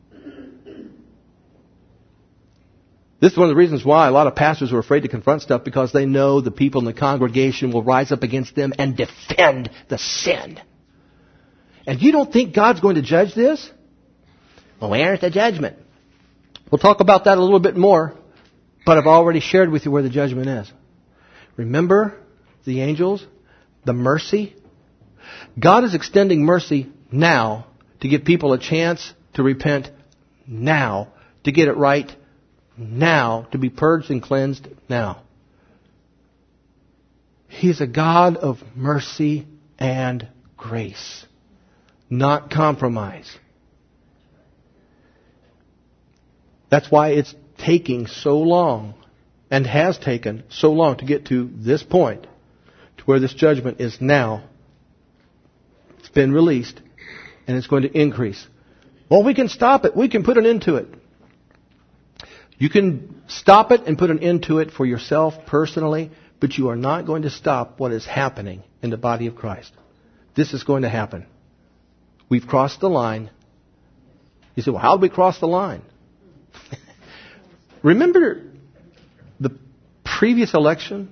This is one of the reasons why a lot of pastors are afraid to confront stuff, because they know the people in the congregation will rise up against them and defend the sin. And you don't think God's going to judge this? Well, where's the judgment? We'll talk about that a little bit more, but I've already shared with you where the judgment is. Remember the angels, the mercy? God is extending mercy now to give people a chance to repent now, to get it right now, to be purged and cleansed now. He's a God of mercy and grace, not compromise. That's why it's taking so long, and has taken so long, to get to this point, to where this judgment is now. It's been released, and it's going to increase. Well, we can stop it. We can put an end to it. You can stop it and put an end to it for yourself personally, but you are not going to stop what is happening in the body of Christ. This is going to happen. We've crossed the line. You say, well, how did we cross the line? Remember the previous election?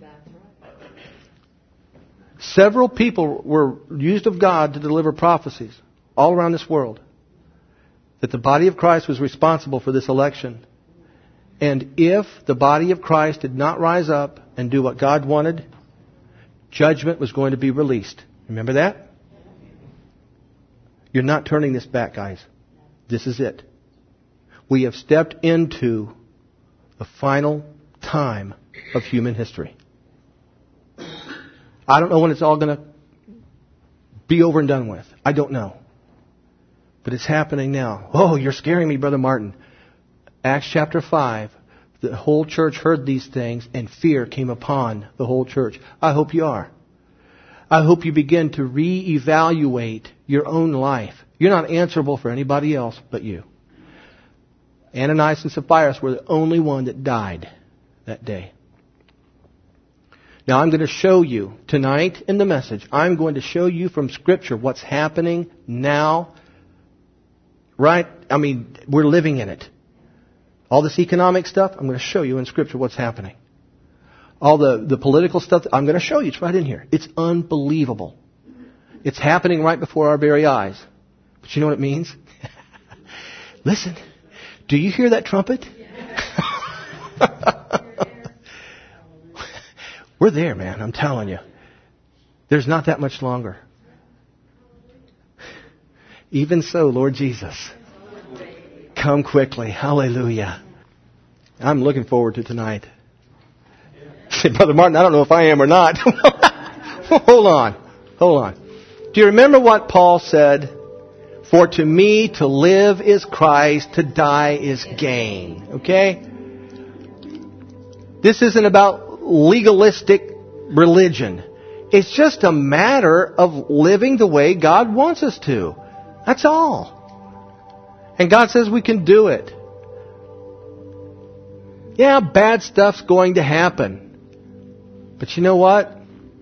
Several people were used of God to deliver prophecies all around this world that the body of Christ was responsible for this election. And if the body of Christ did not rise up and do what God wanted, judgment was going to be released. Remember that? You're not turning this back, guys. This is it. We have stepped into the final time of human history. I don't know when it's all going to be over and done with. I don't know. But it's happening now. Oh, you're scaring me, Brother Martin. Acts chapter five. The whole church heard these things and fear came upon the whole church. I hope you are. I hope you begin to reevaluate your own life. You're not answerable for anybody else but you. Ananias and Sapphira were the only one that died that day. Now I'm going to show you tonight in the message, I'm going to show you from Scripture what's happening now. Right? I mean, we're living in it. All this economic stuff, I'm going to show you in Scripture what's happening. All the, the political stuff, I'm going to show you. It's right in here. It's unbelievable. It's happening right before our very eyes. But you know what it means? Listen, do you hear that trumpet? We're there, man. I'm telling you. There's not that much longer. Even so, Lord Jesus, come quickly. Hallelujah. I'm looking forward to tonight. Say, Brother Martin, I don't know if I am or not. Hold on. Hold on. Do you remember what Paul said? For to me to live is Christ, to die is gain. Okay? This isn't about legalistic religion. It's just a matter of living the way God wants us to. That's all. And God says we can do it. Yeah, bad stuff's going to happen. But you know what?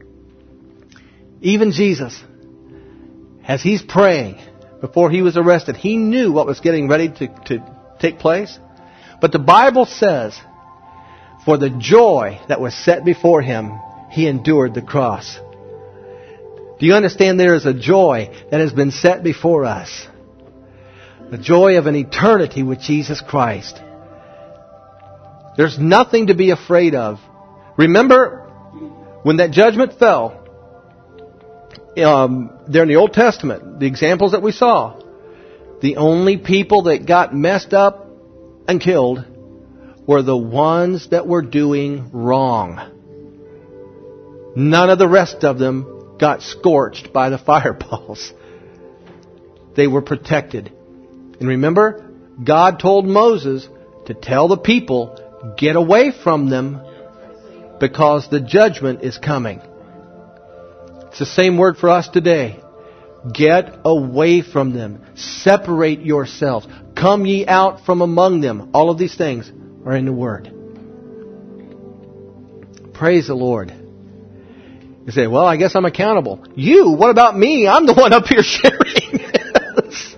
Even Jesus, as He's praying before He was arrested, He knew what was getting ready to, to take place. But the Bible says, for the joy that was set before Him, He endured the cross. Do you understand there is a joy that has been set before us? The joy of an eternity with Jesus Christ. There's nothing to be afraid of. Remember, when that judgment fell, um, there in the Old Testament, the examples that we saw, the only people that got messed up and killed were the ones that were doing wrong. None of the rest of them got scorched by the fireballs. They were protected. And remember, God told Moses to tell the people, get away from them because the judgment is coming. It's the same word for us today. Get away from them. Separate yourselves. Come ye out from among them. All of these things are in the Word. Praise the Lord. You say, well, I guess I'm accountable. You? What about me? I'm the one up here sharing this.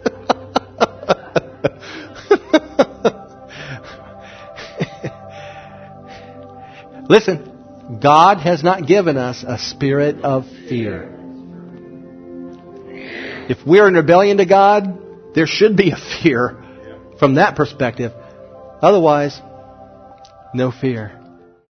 Listen, God has not given us a spirit of fear. If we're in rebellion to God, there should be a fear from that perspective. Otherwise, no fear.